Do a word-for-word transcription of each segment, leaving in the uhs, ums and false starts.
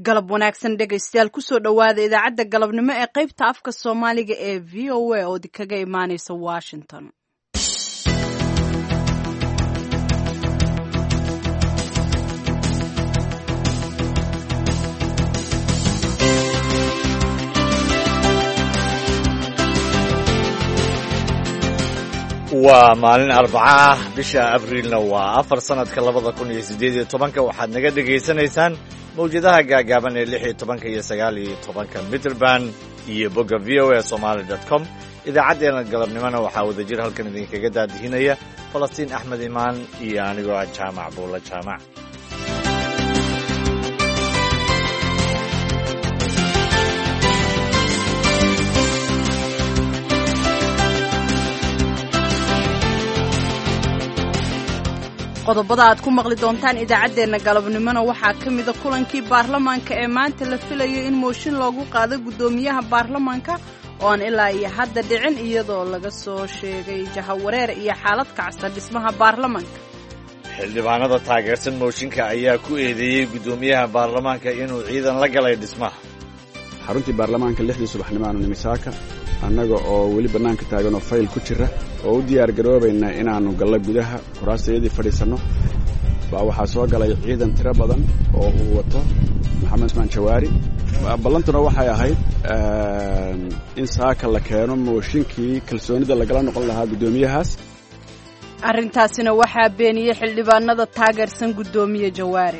galab wanaagsan dhegaystayaal kusoo dhowaada idaacadda galabnimo ee qaybta afka soomaaliga ee v o a oo kaga imaaneysa washington. waa maalin arbaca ah bisha abriilna waa afar sanadka labada kun iyo siddeed iyo tobanka waxaad naga dhegaysanaysaan mawjadaha gaagaaban ee lix iyo tobanka iyo sagaal iyo tobanka mitrband iyo bogga v o a somaali dot com idaacaddeenna galabnimona waxaa wadajir halkan idinkaga daadihinaya falastiin axmed imaan iyo anigoo ah jaamac buulla jaamac. qodobada aad ku maqli doontaan idaacaddeenna galabnimona waxaa ka mida kulankii baarlamaanka ee maanta la filayo in mooshin loogu qaado guddoomiyaha baarlamaanka oo aan ilaa iyo hadda dhicin iyadoo laga soo sheegay jahawareer iyo xaalad kacsan dhismaha baarlamaanka. xildhibaanada taageersan mooshinka ayaa ku eedeeyey guddoomiyaha baarlamaanka inuu ciidan la galay dhismaha xaruntii baarlamaanka lixdii subaxnimaanu nimisaaka annaga oo weli bannaanka taagan oo fayl ku jira oo u diyaar garoobaynaa inaannu gallo gudaha kuraasayadii fadhiisanno baa waxaa soo galay ciidan tiro badan oo uu wato maxamed usmaan jawaari. ballantuna waxay ahayd in saaka la keeno mooshinkii kalsoonida lagala noqon lahaa guddoomiyahaas. arrintaasina waxaa beeniyey xildhibaanada taageersan guddoomiye jawaari.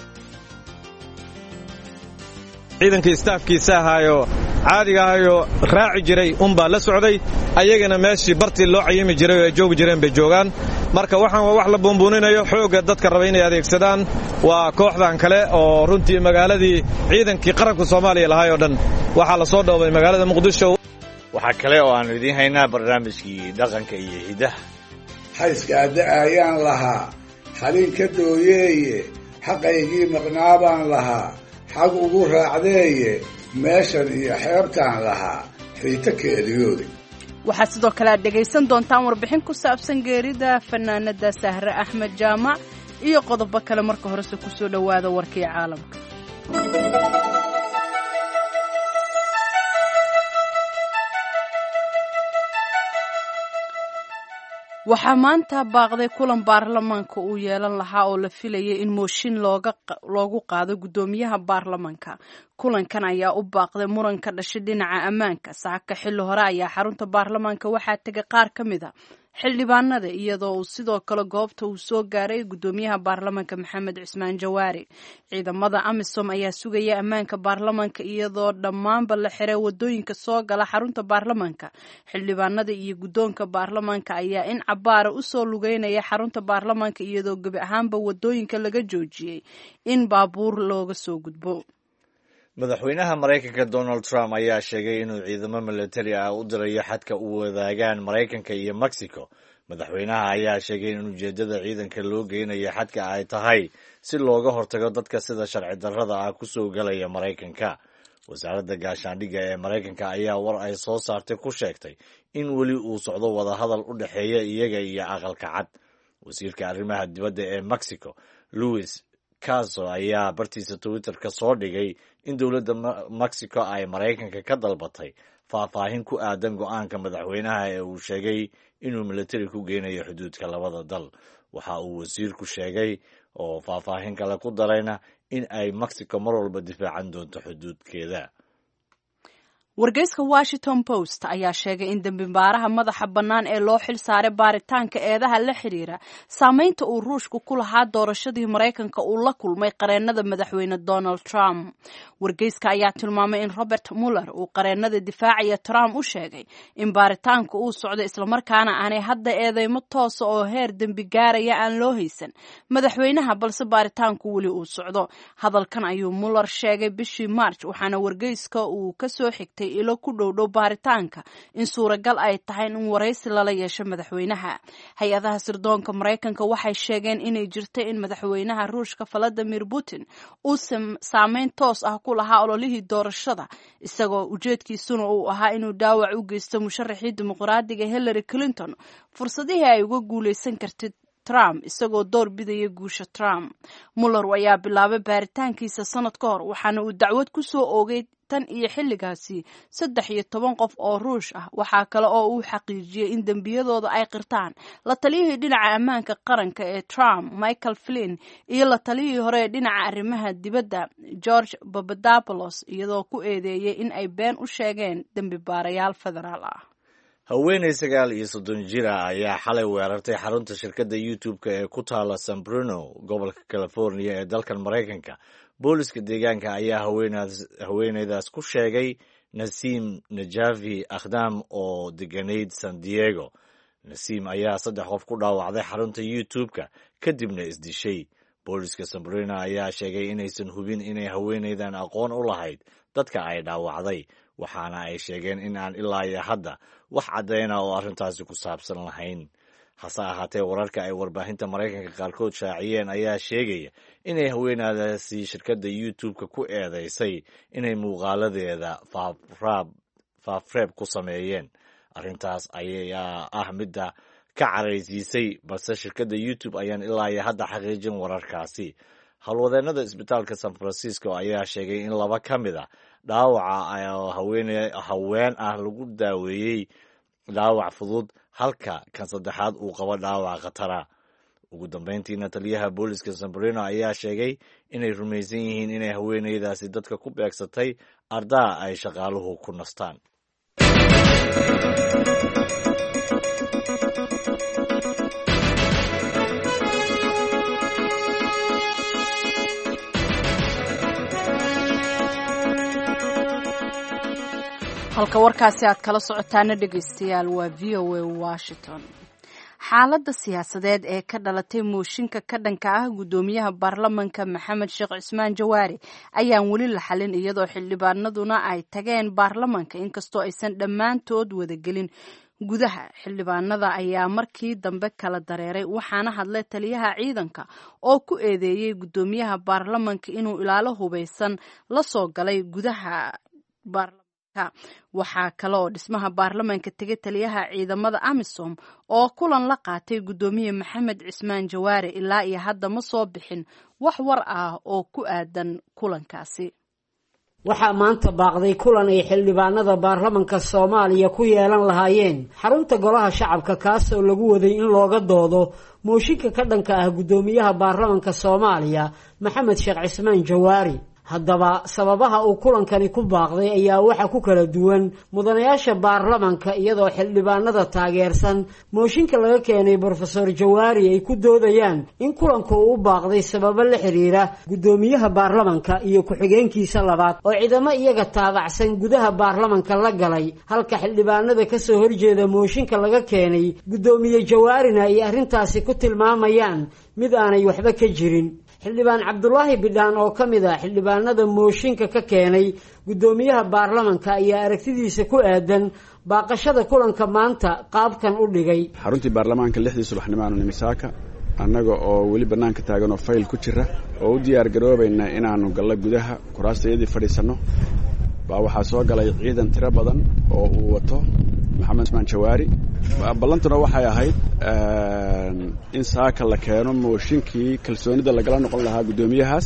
ciidankii istaafkiisa ahaayoo caadiga ahayoo raaci jiray unbaa la socday ayagana meeshii bartii loo cayimi jiray oo ay joogi jireen bay joogaan. marka waxaan waa wax la buunbuuninayo xoogga dadka raba inay adeegsadaan waa kooxdan kale oo runtii magaaladii ciidankii qaranka soomaaliya lahaay oo dhan waxaa la soo dhoobay magaalada muqdisho. waxaa kale oo aannu idiin haynaa barnaamijkii dhaqanka iyo hidaha. xayskaada ayaan lahaa xalin ka dooyeeye xaqaygii maqnaabaan lahaa xag ugu raacdeeye meeshan iyo xeebtaan lahaa xiito keeliyoodi. waxaad sidoo kale aad dhegaysan doontaan warbixin ku saabsan geerida fanaanada sahre axmed jaamac iyo qodobo kale. marka horese kusoo dhowaada warkii caalamka. waxaa maanta baaqday kulan baarlamaanka uu yeelan lahaa oo la filayay in mooshin looga loogu qaado guddoomiyaha baarlamaanka. kulankan ayaa u baaqday muran ka dhashay dhinaca ammaanka. saaka xilli hore ayaa xarunta baarlamaanka waxaa tegay qaar ka mid a xildhibaanada iyadoo uu sidoo kale goobta uu soo gaaray guddoomiyaha baarlamaanka maxamed cismaan jawaari. ciidamada amisom ayaa sugaya ammaanka baarlamaanka iyadoo dhammaanba la xiray wadooyinka soo gala xarunta baarlamaanka. xildhibaanada iyo guddoonka baarlamaanka ayaa in cabaara u soo lugeynaya xarunta baarlamaanka iyadoo gebi ahaanba wadooyinka laga joojiyey in baabuur looga soo gudbo. madaxweynaha maraykanka donald trump ayaa sheegay inuu ciidamo milatari ah u dirayo xadka u wadaagaan maraykanka iyo mexico. madaxweynaha ayaa sheegay in ujeeddada ciidanka loo geynayo xadka ay tahay si looga hortago dadka sida sharci darrada ah ku soo galaya maraykanka. wasaaradda gaashaandhigga ee maraykanka ayaa war ay soo saartay ku sheegtay in weli uu socdo wadahadal u dhexeeya iyaga iyo aqalka cad. wasiirka arrimaha dibadda ee mexico louis kaso ayaa bartiisa twitterka soo dhigay in dowladda mexico ay maraykanka ka dalbatay faahfaahin ku aadan go'aanka madaxweynaha ee uu sheegay inuu militari ku geynayo xuduudka labada dal. waxa uu wasiirku sheegay oo faahfaahin kale ku darayna in ay mexico mar walba difaacan doonto xuduudkeeda. wargeyska washington post ayaa sheegay in dambibaaraha madaxa bannaan ee loo xil saaray baaritaanka eedaha la xidhiira saamaynta uu ruushku ku lahaa doorashadii maraykanka uu la kulmay qareennada madaxweyne donald trump. wargeyska ayaa tilmaamay in robert muller uu qareennada difaacaya trump u sheegay in baaritaanku uu socdo islamarkaana aanay hadda eedeymo toosa oo heer dembi gaaraya aan loo haysan madaxweynaha balse baaritaanku weli uu socdo. hadalkan ayuu muller sheegay bishii march waxaana wargeyska uu kasoo xigtay ilo ku dhowdhow baaritaanka in suuragal ay tahay in waraysi lala yeesho madaxweynaha. hay-adaha sirdoonka maraykanka waxay sheegeen inay jirtay in madaxweynaha ruushka valadimir putin uu saameyn toos ah ku lahaa ololihii doorashada isagoo ujeedkiisuna uu ahaa inuu dhaawac u geysto musharaxii dimuqraadiga hillary clinton fursadihii ay uga guuleysan kartid trump isagoo door bidaya guusha trump. muller ayaa bilaabay baaritaankiisa sanad ka hor waxaana uu dacwad ku soo oogay tan iyo xilligaasi saddex iyo toban qof oo ruush ah. waxaa kale oo uu xaqiijiyey in dembiyadooda ay qirtaan la taliyihii dhinaca ammaanka qaranka ee Trump Michael Flynn iyo la taliyihii hore ee dhinaca arrimaha dibadda George Papadopoulos iyadoo ku eedeeyay in ay been u sheegeen dembi baarayaal federaal ah. haweeney sagaal iyo soddon jir ah ayaa xalay weerartay xarunta shirkadda youtube-ka ee ku taala San Bruno gobolka California ee dalkan Maraykanka. booliska deegaanka ayaa haweeneydaas ku sheegay Nasim Najafi Akhdam oo deganayd San Diego. Nasim ayaa saddex qof ku dhaawacday xarunta youtube-ka kadibna isdishay. booliska San Bruno ayaa sheegay inaysan hubin inay haweeneydan aqoon u lahayd dadka ay dhaawacday, waxaana ay sheegeen in aan ilaa iyo hadda wax caddayna oo arrintaasi ku saabsan lahayn. hase ahaatee wararka ay warbaahinta Maraykanka qaarkood shaaciyeen ayaa sheegaya inay haweeneydaasi shirkadda youtube-ka ku eedeysay inay muuqaaladeeda faafreeb ku sameeyeen. arrintaas ayaa ah midda ka caraysiisay, balse shirkadda youtube ayaan ilaa iyo hadda xaqiijin wararkaasi. howlwadeennada isbitaalka San Francisco ayaa sheegay in laba ka mid a dhaawaca haween ah lagu daaweeyey dhaawac fudud, halka kan saddexaad uu qabo dhaawac khatara. ugu dambeyntiina taliyaha booliska San Bruno ayaa sheegay inay rumaysan yihiin inay haweeneydaasi dadka ku beegsatay ardaa ay shaqaaluhu ku nastaan. halka warkaasi aad kala socotaana dhegaystayaal waa v o a Washington. xaaladda siyaasadeed ee ka dhalatay mooshinka ka dhanka ah guddoomiyaha baarlamanka Maxamed Sheekh Cismaan Jawaari ayaan weli la xalin, iyadoo xildhibaanaduna ay tageen baarlamanka inkastoo aysan dhammaantood wadagelin gudaha. xildhibaanada ayaa markii dambe kala dareeray, waxaana hadlay taliyaha ciidanka oo ku eedeeyey guddoomiyaha baarlamanka inuu ilaalo hubeysan la soo galay gudaha baarlamanka. waxaa kale oo dhismaha baarlamanka tegay taliyaha ciidamada AMISOM oo kulan la qaatay guddoomiye Maxamed Cismaan Jawaari. ilaa iyo hadda ma soo bixin wax war ah oo ku aadan kulankaasi. waxaa maanta baaqday kulan ay xildhibaanada baarlamanka Soomaaliya ku yeelan lahaayeen xarunta golaha shacabka, kaas oo lagu waday in looga doodo mooshinka ka dhanka ah guddoomiyaha baarlamanka Soomaaliya Maxamed Sheekh Cismaan Jawaari. haddaba sababaha uu kulankani ku baaqday ayaa waxa ku kala duwan mudanayaasha baarlamanka, iyadoo xildhibaanada taageersan mooshinka laga keenay Professor Jawaari ay ku doodayaan in kulanku uu baaqday sababo la xiriira guddoomiyaha baarlamanka iyo ku-xigeenkiisa labaad oo ciidamo iyaga taabacsan gudaha baarlamanka la galay, halka xildhibaanada ka soo horjeeda mooshinka laga keenay guddoomiye Jawaarina ay arrintaasi ku tilmaamayaan mid aanay waxba ka jirin. xildhibaan Cabdullaahi Bidhaan oo ka mid ah xildhibaanada mooshinka ka keenay guddoomiyaha baarlamanka ayaa aragtidiisa ku aadan baaqashada kulanka maanta qaabkan u dhigay. xaruntii baarlamaanka lixdii subaxnimo aanu nimi saaka, annaga oo weli bannaanka taagan oo fayl ku jira oo u diyaar garoobayna inaanu gallo gudaha kuraastayadii fadhiisanno, baa waxaa soo galay ciidan tiro badan oo uu wato Maxamed Cismaan Jawaari. ballantuna waxay ahayd in saaka la keeno mooshinkii kalsoonida lagala noqon lahaa guddoomiyahaas,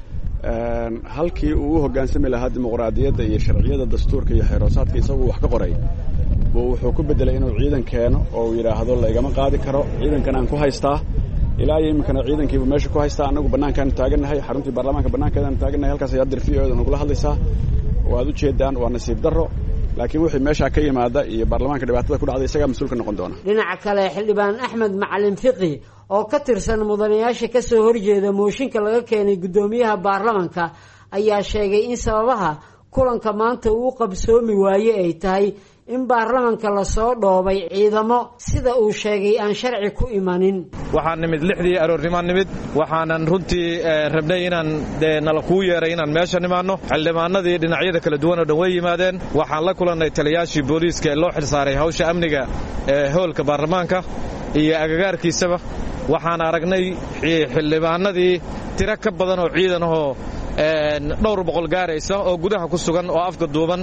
halkii uu u hoggaansami lahaa dimuqraadiyadda iyo sharciyada dastuurka iyo xeeroosaadka isaguu wax ka qoray buu wuxuu ku beddelay inuu ciidan keeno oo uu yidhaahdo laygama qaadi karo, ciidankan aan ku haystaa. ilaa iyo iminkana ciidankiibu meesha ku haystaa, annagu bannaankaanu taagannahay, xaruntii baarlamaanka bannaankeedaanu taagannahay. halkaas ayaa dir v o da nagula hadlaysaa, waad u jeedaan, waa nasiib darro. laakiin wixii meesha ka yimaada iyo baarlamaanka dhibaatada ku dhacday isagaa mas-uul ka noqon doona. dhinaca kale xildhibaan Axmed Macalin Fiqi oo ka tirsan mudanayaasha ka soo horjeeda mooshinka laga keenay guddoomiyaha baarlamanka ayaa sheegay in sababaha kulanka maanta uu qabsoomi waaye ay tahay in baarlamanka la soo dhoobay ciidamo sida uu sheegay aan sharci ku imanin. waxaan nimid lixdii aroornimaan nimid, waxaanan runtii rabnay inaan dee nala kuu yeeray inaan meesha nimaanno. xildhibaanadii dhinacyada kala duwan oo dhan way yimaadeen. waxaan la kulannay taliyaashii booliiska ee loo xilsaaray hawsha amniga ee hoolka baarlamaanka iyo agagaarkiisaba. waxaan aragnay xildhibaanadii tiro ka badan oo ciidan ahoo dhowr boqol gaaraysa oo gudaha ku sugan oo afka duuban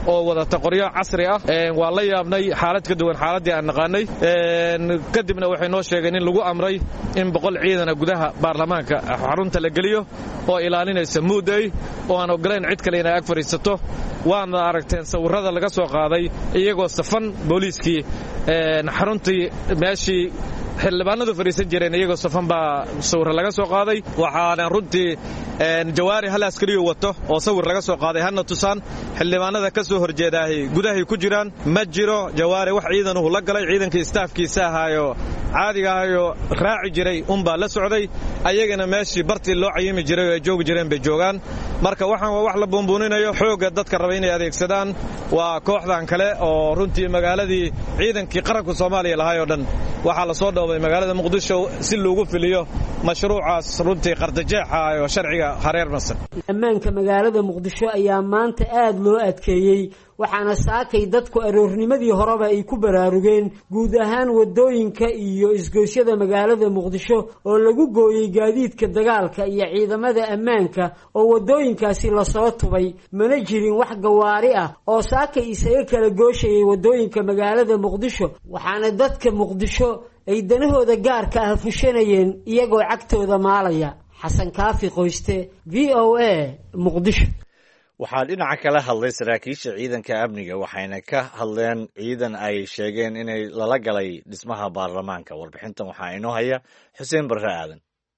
oo wadata qoryo casri ah waa la yaabnay xaalad ka duwan xaaladii aan naqaanay kadibna waxay noo sheegeen in lagu amray in boqol ciidana gudaha baarlamaanka xarunta la geliyo oo ilaalinaysa muuday oo aan ogolayn cid kale inay ag fadhiisato waana aragteen sawirrada laga soo qaaday iyagoo safan booliiskii xaruntii meeshii xildhibaanadu fadhiisan jireen iyagoo safan baa sawirra laga soo qaaday waxaana runtii jawaari hal askariyo wato oo sawir laga soo qaaday hana tusaan xildhibaanada ka soo horjeedaahay gudahay ku jiraan ma jiro jawaari wax ciidanuhu la galay ciidanka istaafkiisa ahaayo caadiga ahaayo raaci jiray unbaa la socday ayagana meeshii bartii loo cayimi jiray oo ay joogi jireen bay joogaan marka waxaan waa wax la buunbuuninayo xoogga dadka raba inay adeegsadaan waa kooxdan kale oo runtii magaaladii ciidankii qaranka Soomaaliya lahaay oo dhan waxaa la soo dhoobay magaalada Muqdisho si loogu filiyo mashruucaas runtii qardajeexa oo sharciga hareer masan ammaanka magaalada Muqdisho ayaa maanta aad loo adkeeyay waxaana saakay dadku aroornimadii horeba ay ku baraarugeen guud ahaan wadooyinka iyo isgoysyada magaalada Muqdisho oo lagu gooyay gaadiidka dagaalka iyo ciidamada ammaanka oo wadooyinkaasi la soo tubay mana jirin wax gawaari ah oo saakay isaga kala gooshayay wadooyinka magaalada Muqdisho waxaana dadka Muqdisho ay danahooda gaarka ah fushanayeen iyagoo cagtooda maalaya xasan kaafi qoyste V O A Muqdisho waxaa dhinaca kala hadlay saraakiisha ciidanka amniga waxayna ka hadleen ciidan ay sheegeen inay lala galay dhismaha baarlamaanka warbixintan waxaa inoo haya Xuseen Barre Aadan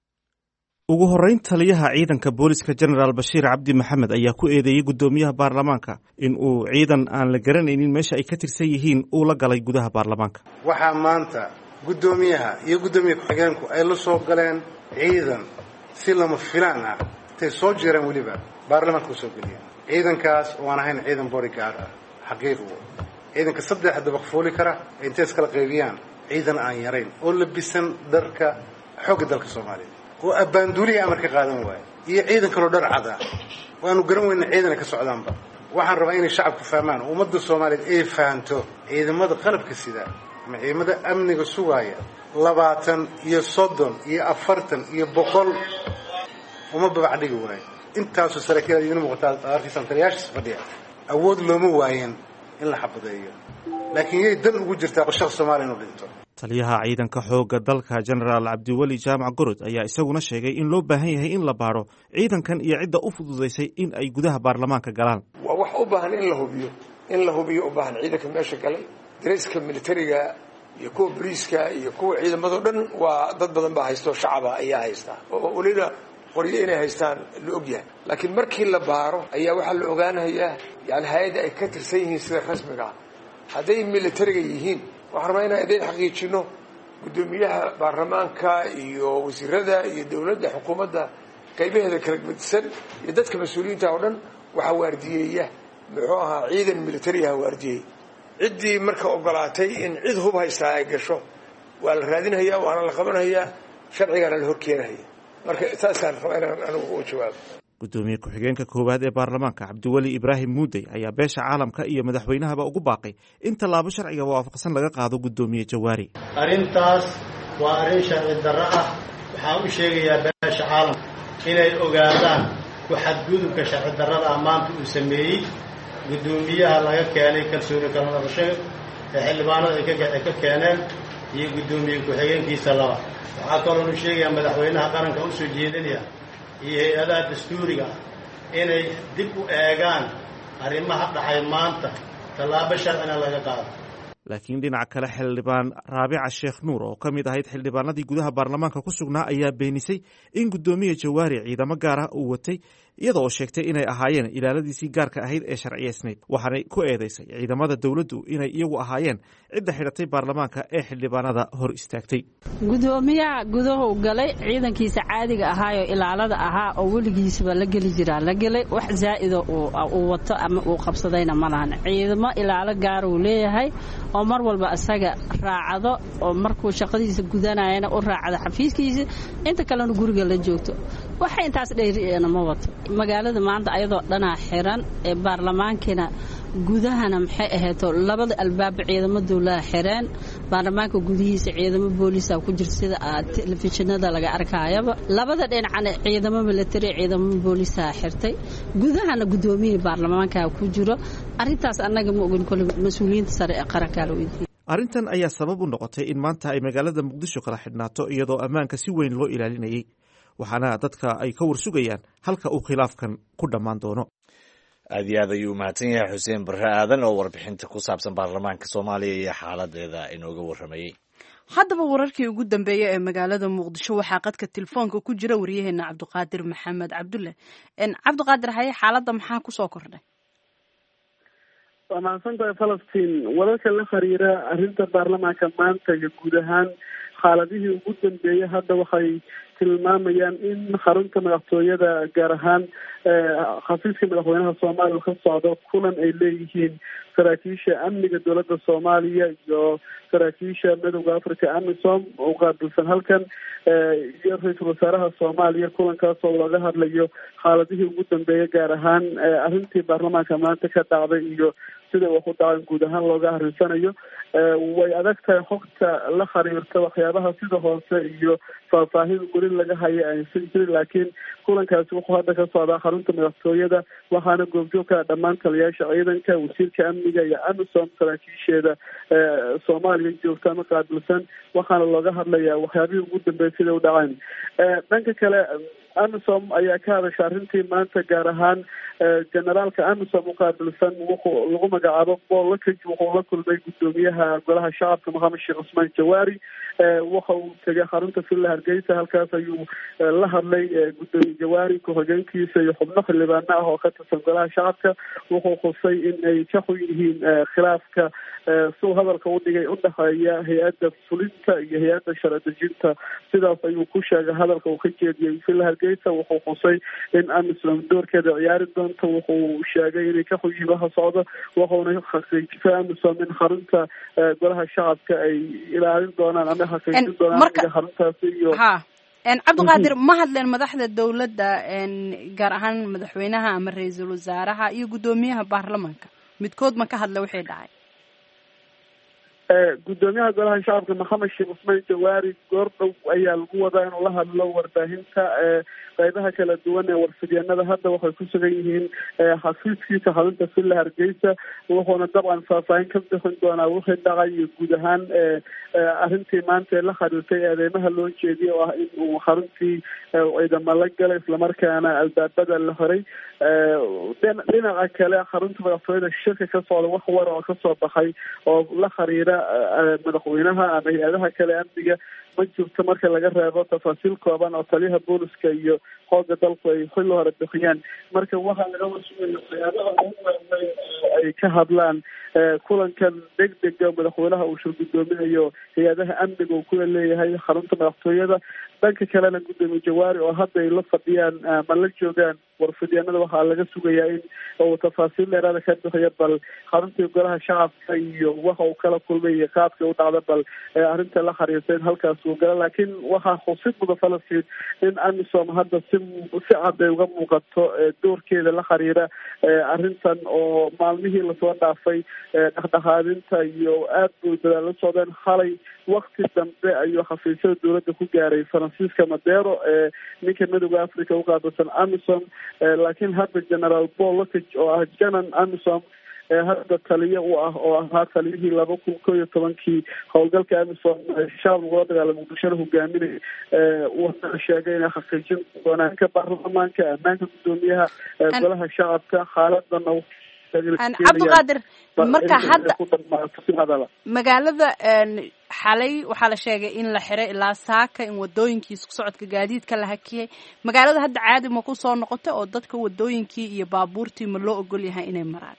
ugu horeyn taliyaha ciidanka booliska General Bashiir Cabdi Maxamed ayaa ku eedeeyay gudoomiyaha baarlamaanka in uu ciidan aan la garanaynin meesha ay ka tirsan yihiin uu la galay gudaha baarlamaanka waxaa maanta gudoomiyaha iyo gudoomiye ku-xigeenku ay la soo galeen ciidan si lama filaan ah tay soo jireen waliba baarlamaanka ku soo galiyeen ciidankaas oo aan ahayn ciidan bodyguard ah xaqiiqo ciidanka saddex dabaq fooli kara intay iskala qaybiyaan ciidan aan yarayn oo labisan dharka xoogga dalka Soomaaliya oo abaanduliya amarka qaadan waay iyo ciidan kale dhar cad ah waanu garan weynaa ciidan ka socdaanba waxaan rabaa inay shacabku fahmaan ummadda Soomaaliyeed ay fahanto ciidamada qalabka sida ama ciidamada amniga sugaya labaatan iyo soddon iyo afartan iyo boqol uma babac dhigi waay intaasoo saraakiil ay muuqataa arkisan taliyaasha fadhiya awood looma waayeen in la xabadeeyo laakiin yey dan ugu jirtaa qorshaha Soomaaliya inuu dhinto taliyaha ciidanka xoogga dalka General Cabdiwali Jaamac Gorod ayaa isaguna sheegay in loo baahan yahay in la baaro ciidankan iyo cidda u fududeysay in ay gudaha baarlamaanka galaan waa wax u baahan in la hubiyo in la hubiyo u baahan ciidanka meesha galay dariska militariga iyo kuwa booliiska iyo kuwa ciidamada dhan waa dad badan baa haysto shacab ayaa haysta oo waliba qoryo inay haystaan la ogyahay laakiin markii la baaro ayaa waxa la ogaanayaa yaani hay'ad ay ka tirsan yihiin sida rasmiga haday militariga yihiin waxaan rabaa inaan idin xaqiijino gudoomiyaha baarlamaanka iyo wasiirada iyo dawladda xukuumadda qaybaheeda kala gudsan iyo dadka mas'uuliyiinta oo dhan waxa waardiyeeya muxuu ahaa ciidan militari ah waardiyay ciddii marka ogolaatay in cid hub haysta ay gasho waa la raadinayaa waana la qabanayaa sharcigana la horkeenayaa marka taasaan rabaa inaan anigu u jawaabo gudoomiye ku-xigeenka koowaad ee baarlamaanka Cabdiwali Ibraahim Muuday ayaa beesha caalamka iyo madaxweynahaba ugu baaqay in tallaabo sharciga waafaqsan laga qaado gudoomiye Jawaari arrintaas waa arrin sharci darro ah waxaan u sheegayaa beesha caalamka inay ogaadaan ku xadgudubka sharci darrada maanta uu sameeyay gudoomiyaha laga keenay kalsooni kala nabasho ee xildhibaanada ay ka keeneen iyo gudoomiye ku-xigeenkiisa laba waxaa kaloo u sheegayaa madaxweynaha qaranka u soo jeedinaya iyo hay'adaha dastuuriga inay dib u eegaan arrimaha dhacay maanta tallaabo sharcina laga qaado laakiin dhinaca kale xildhibaan Raabica Sheekh Nuur oo ka mid ahayd xildhibaanadii gudaha baarlamaanka ku sugnaa ayaa beenisay in gudoomiye Jawaari ciidamo gaar ah uu watay iyada oo sheegtay inay ahaayeen ilaaladiisii gaarka ahayd ee sharciyeysnayd waxaanay ku eedeysay ciidamada dawladdu inay iyagu ahaayeen cidda xidhatay baarlamaanka ee xildhibaanada hor istaagtay gudoomiyaha gudaha u galay ciidankiisa caadiga ahaa oo ilaalada ahaa oo weligiisba la geli jiraa la galay wax zaa'id uu wato ama uu qabsadayna ma lahan ciidamo ilaalo gaar uu leeyahay oo mar walba asaga raacado oo markuu shaqadiisa gudanayana u raacado xafiiskiisa inta kalena guriga la joogto waxa intaas dheeriyana ma wato magaalada maanta ayadoo dhana xiran ee baarlamaankina gudahana maxay ahayto labada albaab ciidamadu la xireen baarlamaanka gudihiisa ciidamo booliska ku jira sida telefishinada laga arkayaba labada dhinacna ciidamo military ciidamo booliska xirtay gudahana gudoomiyaha baarlamaanka ku jiro arrintaas annaga ma ogin kole mas-uuliyiinta sare ee qarankaa la weydiiyey. arrintan ayaa sabab u noqotay in maanta ay magaalada muqdisho kala xidhnaato iyadoo ammaanka si weyn loo ilaalinayay, waxaana dadka ay ka warsugayaan halka uu khilaafkan ku dhammaan doono. aad iyo aad ayuu u mahadsan yahay xuseen barre aadan oo warbixinta ku saabsan baarlamaanka soomaaliya iyo xaaladeeda inooga warramayey. haddaba wararkii ugu dambeeyey ee magaalada muqdisho waxaa qadka telefoonka ku jira waryaheena cabdiqaadir maxamed cabdulle. cabdiqaadir haye xaaladda maxaa kusoo kordhay? waa mahadsantahay falastiin. wararka la xiriira arrinta baarlamaanka maanta iyo guud ahaan xaaladihii ugu dambeeyey hadda waxay tilmaamayaan in xarunta madaxtooyada gaar ahaan xafiiska madaxweynaha soomaaliya ka socdo kulan ay leeyihiin saraakiisha amniga dowladda soomaaliya iyo saraakiisha midowda africa amisom oo qaabilsan halkan iyo ra-iisul wasaaraha soomaaliya kulankaas oo laga hadlayo xaaladihii ugu dambeeyay gaar ahaan arrintii baarlamaanka maanta ka dhacday iyo sida wax u dhacan guud ahaan looga harinsanayo. way adag tahay xogta la xiriirta waxyaabaha sida hoose iyo faahfaahin weli laga haya aysan jirin, laakiin kulankaasi wuxuu hadda ka socdaa xarunta madaxtooyada waxaana goobjoog ka dhammaan taliyaasha ciidanka, wasiirka amniga iyo amisom saraakiisheeda soomaaliya joogta ama qaabilsan, waxaana looga hadlayaa waxyaabihii ugu dambeeyay sida u dhaceen. dhanka kale amisom ayaa ka hadasha arrintii maanta gaar ahaan generaalka amisom u qaabilsan wuxuu lagu magacaabo Paul Lokaj wuxuu la kulmay gudoomiyaha golaha shacabka Maxamed Sheekh Cusmaan Jawaari. waxa uu tegay xarunta villa Hargeysa, halkaas ayuu la hadlay gudoomiye Jawaari ku-xigeenkiisa iyo xubno xildhibaano ah oo ka tirsan golaha shacabka. wuxuu xusay in ay ka xun yihiin khilaafka suu hadalka u dhigay u dhexeeya hay-adda fulinta iyo hay-adda sharci dejinta. sidaas ayuu ku sheegay hadalka uu ka jeediyey villa Hargeysa. wuxuu xusay in amisom doorkeeda ciyaari doonto. wuxuu sheegay inay ka xun yihiin waxa socda, wuxuuna xaqiijiyay amisom in xarunta golaha shacabka ay ilaalin doonaan ama xaqiijin doonaan xaruntaasi. iyo cabdiqaadir, ma hadleen madaxda dowladda gaar ahaan madaxweynaha ama ra-iisul wasaaraha iyo guddoomiyaha baarlamaanka midkood ma ka hadla wixii dhacay? gudoomiyaha golaha shacabka Maxamed Sheekh Cusmaan Jawaari goordhow ayaa lagu wadaa inuu la hadlo warbaahinta qaybaha kala duwan ee warfidyenada. hadda waxay ku sugan yihiin xafiiskiisa xarunta villa Hargeysa, wuxuuna dabcan faahfaahin ka bixin doonaa wixii dhacay iyo guud ahaan arrintii maanta ee la xiriirtay eedeymaha loo jeediyay oo ah in uu xaruntii ciidamo la galay islamarkaana albaabada la xiray. dhinaca kale xarunta madaxtooyada shirka ka socda wax war oo kasoo baxay oo la xiriira madaxweynaha ama hay-adaha kale amniga ma jirto marka laga reebo tafaasiil kooban oo taliyaha booliska iyo xooga dalku ay xilli hore bixiyaan. marka waxaa laga warsugaya waxyaabaha ugu waaweyn ay ka hadlaan kulankan degdega madaxweynaha uu shir gudoominayo hay-adaha amniga uu kula leeyahay xarunta madaxtooyada. dhanka kalena gudoomiye Jawaari oo hadda ay la fadhiyaan ma la joogaan warfidyenada waxaa laga sugayaa in uu tafaasiil dheeraada ka bixiyo bal xaruntii golaha shacabka iyo waxa uu kala kulmay iyo qaabka u dhacda bal arrinta la xiriirta in halkaas uu gala. laakiin waxaa xusid mudan Falastiin in amisom hadda si si cad ay uga muuqato doorkeeda la xiriira arrintan oo maalmihii lasoo dhaafay dhexdhexaadinta iyo aad buu dadaal la socdeen. xalay wakti dambe ayuu xafiisyada dowladda ku gaaray Francisca Madero ee ninka midowda Africa u qaabilsan amisom. laakiin hadda generaal Paul Lokaj oo ah janan amisom hadda taliye u ah oo ahaa taliyihii laba kun koo iyo tobankii howlgalka amisom shaab lagula dagaalamo muqdishona hogaaminay wuxuu sheegay inay xaqiijin doonaan ka baarlamaanka ammaanka gudoomiyaha golaha shacabka xaaladana cabdiqaadir. marka hadda magaalada xalay waxaa la sheegay in la xiray ilaa saaka, in wadooyinkii isku socodka gaadiidka la hakiyay. magaalada hadda caadi ma ku soo noqotay oo dadka wadooyinkii iyo baabuurtii ma loo ogol yahay inay maraan?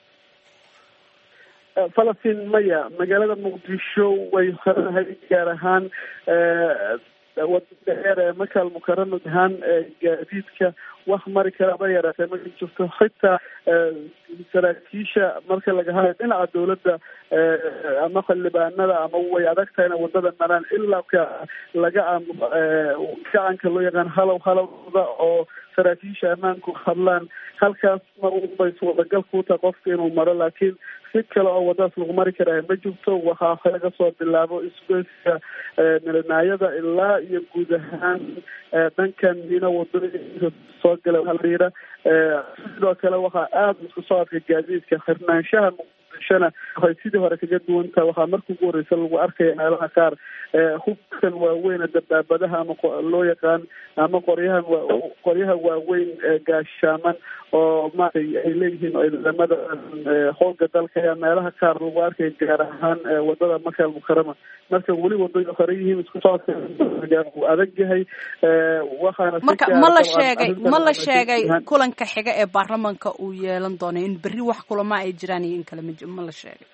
Falastiin maya, magaalada muqdisho way xiranahay gaar ahaan wadada dheer ee Makal Mukarrama ahaan gaadiidka wax mari karaba yaraatee ma jirto. xitaa saraakiisha marka laga hadlayo dhinaca dowladda ama xildhibaanada ama way adag tahay inay wadada maraan ilaa ka laga gacanka loo yaqaan halow halowda oo saraakiisha ammaanku hadlaan halkaas mar walba iswadagal ku tahay qofka inuu maro laakiin si kale oo wadadaas lagu mari karaa ma jirto. waxaa laga soo bilaabo isgoyska milanaayada ilaa iyo guud ahaan dhankan ina wadooyinka soo gala haliira. sidoo kale waxaa aada isku socodka gaadiidka xirnaanshaha muqdishona waxay sidii hore kaga duwan tahay. waxaa marka ugu horeysa lagu arkaya meelaha qaar hubkan waaweyn dabaabadaha ama loo yaqaan ama qoryahan qoryaha waaweyn gaashaaman oo maaragtay ay leeyihiin ciidamada howlga dalka ayaa meelaha qaar lagu arkay gaar ahaan wadada Maka al-Mukarrama. marka weli wadooyin hore yihiin isku socodka uu adag yahay. waxaana marka ma la sheegay ma la sheegay kulanka xiga ee baarlamaanka uu yeelan doono in berri wax kulama ay jiraan iyo in kale ma la sheegay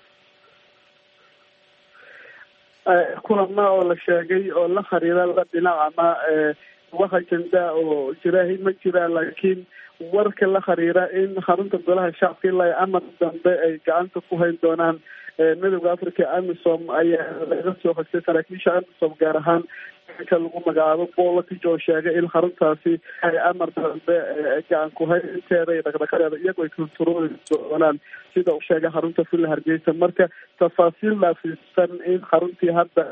kulama oo la sheegay oo la xiriira la dhinac ama wax ajenda oo jiraahi ma jiraan laakiin warka la xiriira in xarunta golaha shacabka ilaa amar dambe ay gacanta ku hayn doonaan midowda Afrika AMISOM ayaa laga soo xigtay saraakiisha AMISOM gaar ahaan ka lagu magacaabo Bolotich oo sheegay in xaruntaasi ay amar dambe gacan ku haynteeda iyo dhaqdhaqaaqeeda iyagoo ay kontrooli doonaan sida uu sheegay xarunta Villa Hargeysa. marka tafaasiil la fiirsan in xaruntii hadda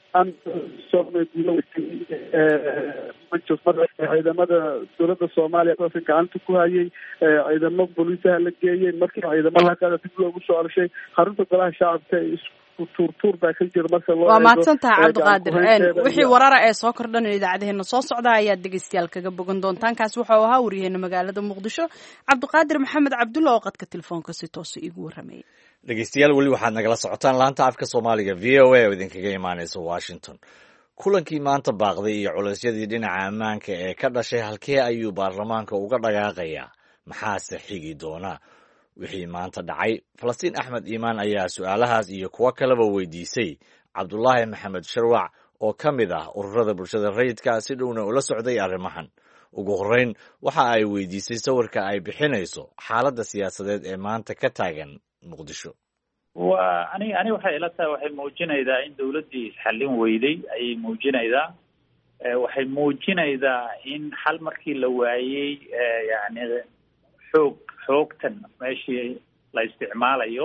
ciidamada dowladda Soomaaliya oo gacanta ku hayay ciidamo booliiska la geeyay markii ciidamada qaada dib loogu soo alshay xarunta golaha shacabka isku turtur baa ka jira. marka loo waa mahadsantahay Cabdiqaadir wixii warara ee soo kordhan idaacadaheena soo socda ayaa dhegeystayaal kaga bogan doontaan. kaas wuxuu ahaa wariyaheena magaalada Muqdisho Cabdiqaadir Maxamed Cabdulla oo qadka telefoonka si toos ah igu waramayay. dhegeystayaal weli waxaad nagala socotaan laanta afka Soomaaliga V O A oo idinkaga imaanaysa Washington. kulankii maanta baaqday iyo culeysyadii dhinaca ammaanka ee ka dhashay halkee ayuu baarlamaanka uga dhaqaaqayaa maxaase xigi doona wixii maanta dhacay? Falastiin Axmed Iimaan ayaa su-aalahaas iyo kuwo kaleba weydiisay Cabdulaahi Maxamed Sharwac oo ka mid ah ururada bulshada rayidka si dhowna ula socday arrimahan. ugu horreyn waxa ay weydiisay sawirka ay bixinayso xaaladda siyaasadeed ee maanta ka taagan Muqdisho. waa ani ani waxay ila tahay waxay muujinaydaa in dawladdii isxallin weyday ayay muujinaydaa. waxay muujinaydaa in xal markii la waayey yani xoog xoogtan meeshii la isticmaalayo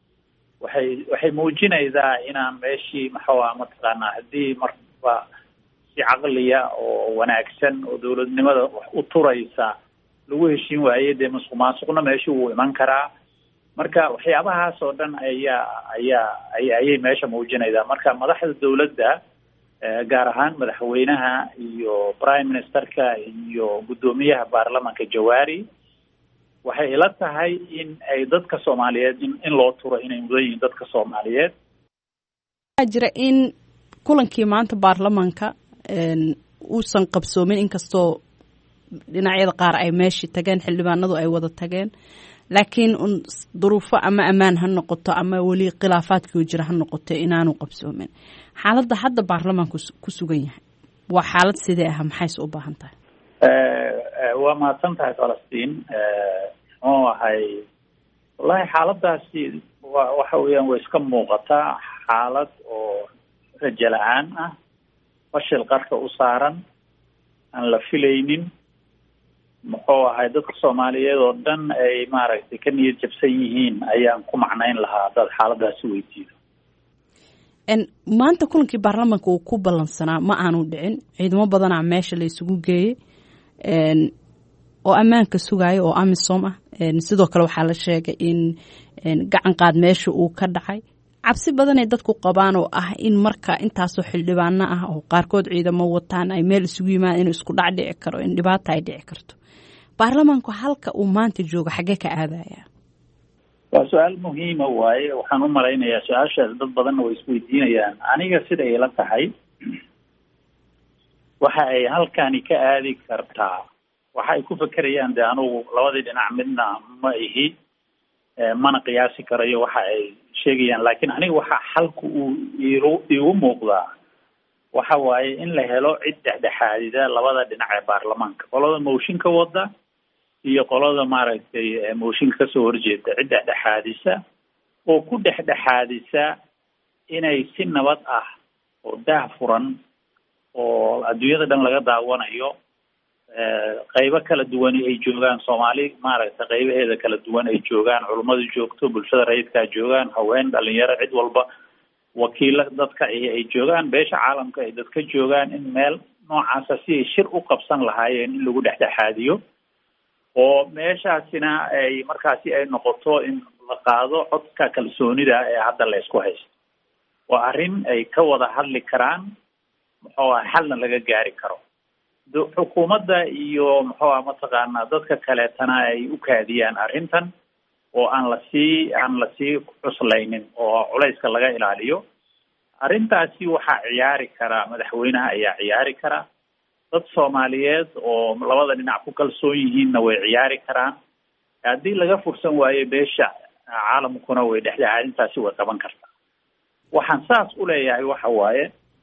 waxay waxay muujinaydaa inaan meeshii maxaa mataqaanaa haddii marba si caqliya oo wanaagsan oo dawladnimada wax u turaysa lagu heshiin waaye dee musuq maasuqna meeshii wuu iman karaa. marka waxyaabahaas oo dhan ayaa ayaa ayay meesha muujinaydaa. marka madaxda dawladda gaar ahaan madaxweynaha iyo prime ministerka iyo guddoomiyaha baarlamaanka Jawaari waxay ila tahay in ay dadka Soomaaliyeed in, in loo turo inay mudan yihiin dadka Soomaaliyeed. waxaa jira in kulankii maanta baarlamaanka uusan qabsoomin inkastoo dhinacyada qaar ay meeshii tageen xildhibaanadu ay wada tageen laakiin un duruufo ama ammaan ha noqoto ama weli khilaafaadkii jira ha noqoto inaanu qabsoomin. xaaladda hadda baarlamaanku ku sugan yahay waa xaalad sidee ah maxayse u baahan tahay? waa mahadsan tahay Falastiin. oo ahay wallahi xaaladaasi waa waxa weeyaan way iska muuqataa xaalad oo rajo la-aan ah, fashil qarka u saaran, aan la filaynin. muxuu ahay dadka Soomaaliyeed oo dhan ay maaragtay ka niyad jabsan yihiin ayaan ku macnayn lahaa dad xaaladaasi weydiiyo. en maanta kulankii baarlamaanka uu ku ballansanaa ma aanu dhicin. ciidamo badanaa meesha la isugu geeyey en oo ammaanka sugaya oo AMISOM ah. sidoo kale waxaa la sheegay in gacan qaad meesha uu ka dhacay. cabsi badan ay dadku qabaan oo ah in marka intaasoo xildhibaano ah oo qaarkood ciidamo wataan ay meel isugu yimaadaan in isku dhac dhici karo, in dhibaato ay dhici karto. baarlamaanku halka uu maanta joogo xaggee ka aadaya? waa su-aal muhiima waaye. waxaan u malaynayaa su-aashaas dad badanna way isweydiinayaan. aniga sida ay la tahay waxa ay halkani ka aadi kartaa waxa ay ku fekerayaan dee anugu labadii dhinac midna ma ihi mana qiyaasi karayo waxa ay sheegayaan. laakiin aniga waxa xalku uu iigu muuqdaa waxa waaye in la helo cid dhexdhexaadida labada dhinac ee baarlamaanka, qolada mooshinka wada iyo qolada maaragtay mooshinka kasoo horjeeda. cid dhexdhexaadisa oo ku dhexdhexaadisa inay si nabad ah oo daah furan oo adduunyada dhan laga daawanayo qaybo kala duwani ay joogaan, soomaali maaragtay qaybaheeda kala duwan ay joogaan, culummadu joogto, bulshada rayidkaa joogaan, haween, dhalinyaro, cid walba, wakiilo dadka ay joogaan, beesha caalamka ay dadka joogaan, in meel noocaasa si ay shir u qabsan lahaayeen in lagu dhexdhexaadiyo oo meeshaasina ay markaasi ay noqoto in la qaado codka kalsoonida ee hadda la isku haysto. waa arrin ay ka wada hadli karaan, muxuu ah xalna laga gaari karo. xukuumadda iyo muxuu ah mataqaanaa dadka kaleetana ay u kaadiyaan arrintan oo aan la sii aan la sii cuslaynin oo culayska laga ilaaliyo. arrintaasi waxaa ciyaari karaa madaxweynaha ayaa ciyaari karaa, dad Soomaaliyeed oo labada dhinac ku kalsoon yihiinna way ciyaari karaan. haddii laga fursan waayo beesha caalamkuna way dhexdhexaadintaasi way qaban kartaa. waxaan saas u leeyahay waxa waaye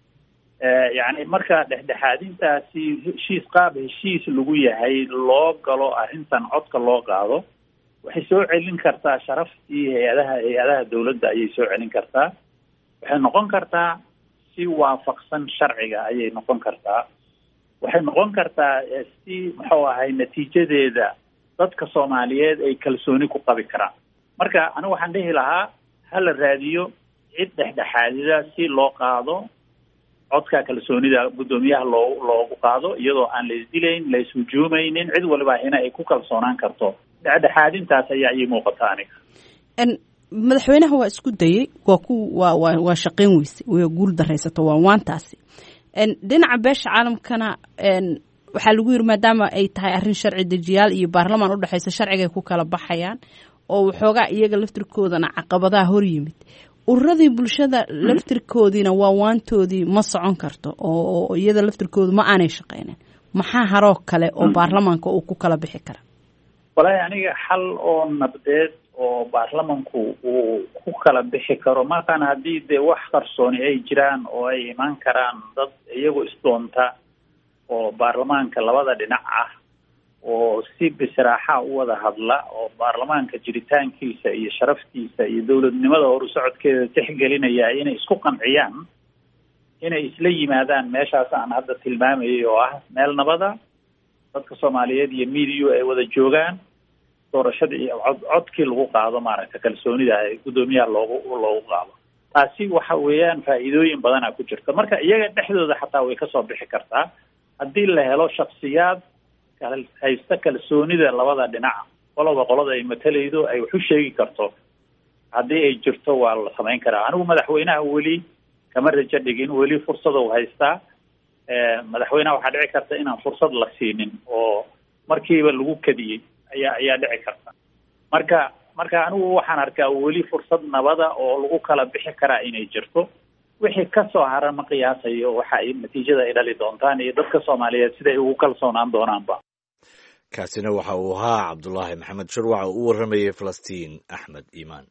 yani marka dhexdhexaadintaasi heshiis qaab heshiis lagu yahay loo galo, arrintan codka loo qaado, waxay soo celin kartaa sharaftii hay-adaha hay-adaha dawladda ayay soo celin kartaa. waxay noqon kartaa si waafaqsan sharciga ayay noqon kartaa. waxay noqon kartaa si muxuu ahay natiijadeeda dadka Soomaaliyeed ay kalsooni ku qabi karaan. marka anigu waxaan dhihi lahaa hala raadiyo cid dhexdhexaadida si loo qaado codka kalsoonida guddoomiyaha loo loogu qaado iyadoo aan la isdilayn, la ishujuumaynin, cid waliba ina ay ku kalsoonaan karto. dhexdhexaadintaas ayaa ii muuqata aniga. madaxweynaha waa isku dayey, waa ku waa waa waa shaqayn weyse, way guul dareysato, waa waantaasi. dhinaca beesha caalamkana waxaa lagu yiri maadaama ay tahay arrin sharci dejiyaal iyo baarlamaan u dhaxaysa sharciga ay ku kala baxayaan oo waxoogaa iyaga laftirkoodana caqabadaha hor yimid. ururadii bulshada laftirkoodiina waa waantoodii ma socon karto oo iyada laftirkoodu ma aanay shaqaynin. maxaa haroo kale oo baarlamaanka uu ku kala bixi kara? walahi aniga xal oo nabdeed oo baarlamanku uu ku kala bixi karo markaan haddii dee wax qarsooni ay jiraan oo ay imaan karaan dad iyagu isdoonta oo baarlamaanka labada dhinac ah oo si bisraaxa u wada hadla oo baarlamaanka jiritaankiisa iyo sharaftiisa iyo dawladnimada horu socodkeeda tixgelinaya inay isku qanciyaan inay isla yimaadaan meeshaas aan hadda tilmaamayay oo ah meel nabada, dadka Soomaaliyeed iyo miidiyo ay wada joogaan, doorashada iyo cod codkii lagu qaado maaragta kalsoonida ay guddoomiyaha loogu loogu qaado. taasi waxa weeyaan faa'iidooyin badan ku jirta. marka iyaga dhexdooda xataa way ka soo bixi kartaa haddii la helo shakhsiyaad haysta kalsoonida labada dhinac, qolaba qolada ay matalaydo ay wax u sheegi karto. haddii ay jirto waa la samayn karaa. anigu madaxweynaha weli kama rajo dhigin, weli fursad uu haystaa. madaxweynaha waxaa dhici karta inaan fursad la siinin oo markiiba lagu kadiyey ayaa ayaa dhici karta. marka marka anigu waxaan arkaa weli fursad nabada oo lagu kala bixi karaa inay jirto. wixii ka soo hara ma qiyaasayo waxa ay natiijada ay dhali doontaan iyo dadka Soomaaliyeed sida ay ugu kalsoonaan doonaanba. kaasina waxa uu ahaa Cabdullaahi Maxamed Shirwac oo u waramayay Falastiin Axmed Iimaan.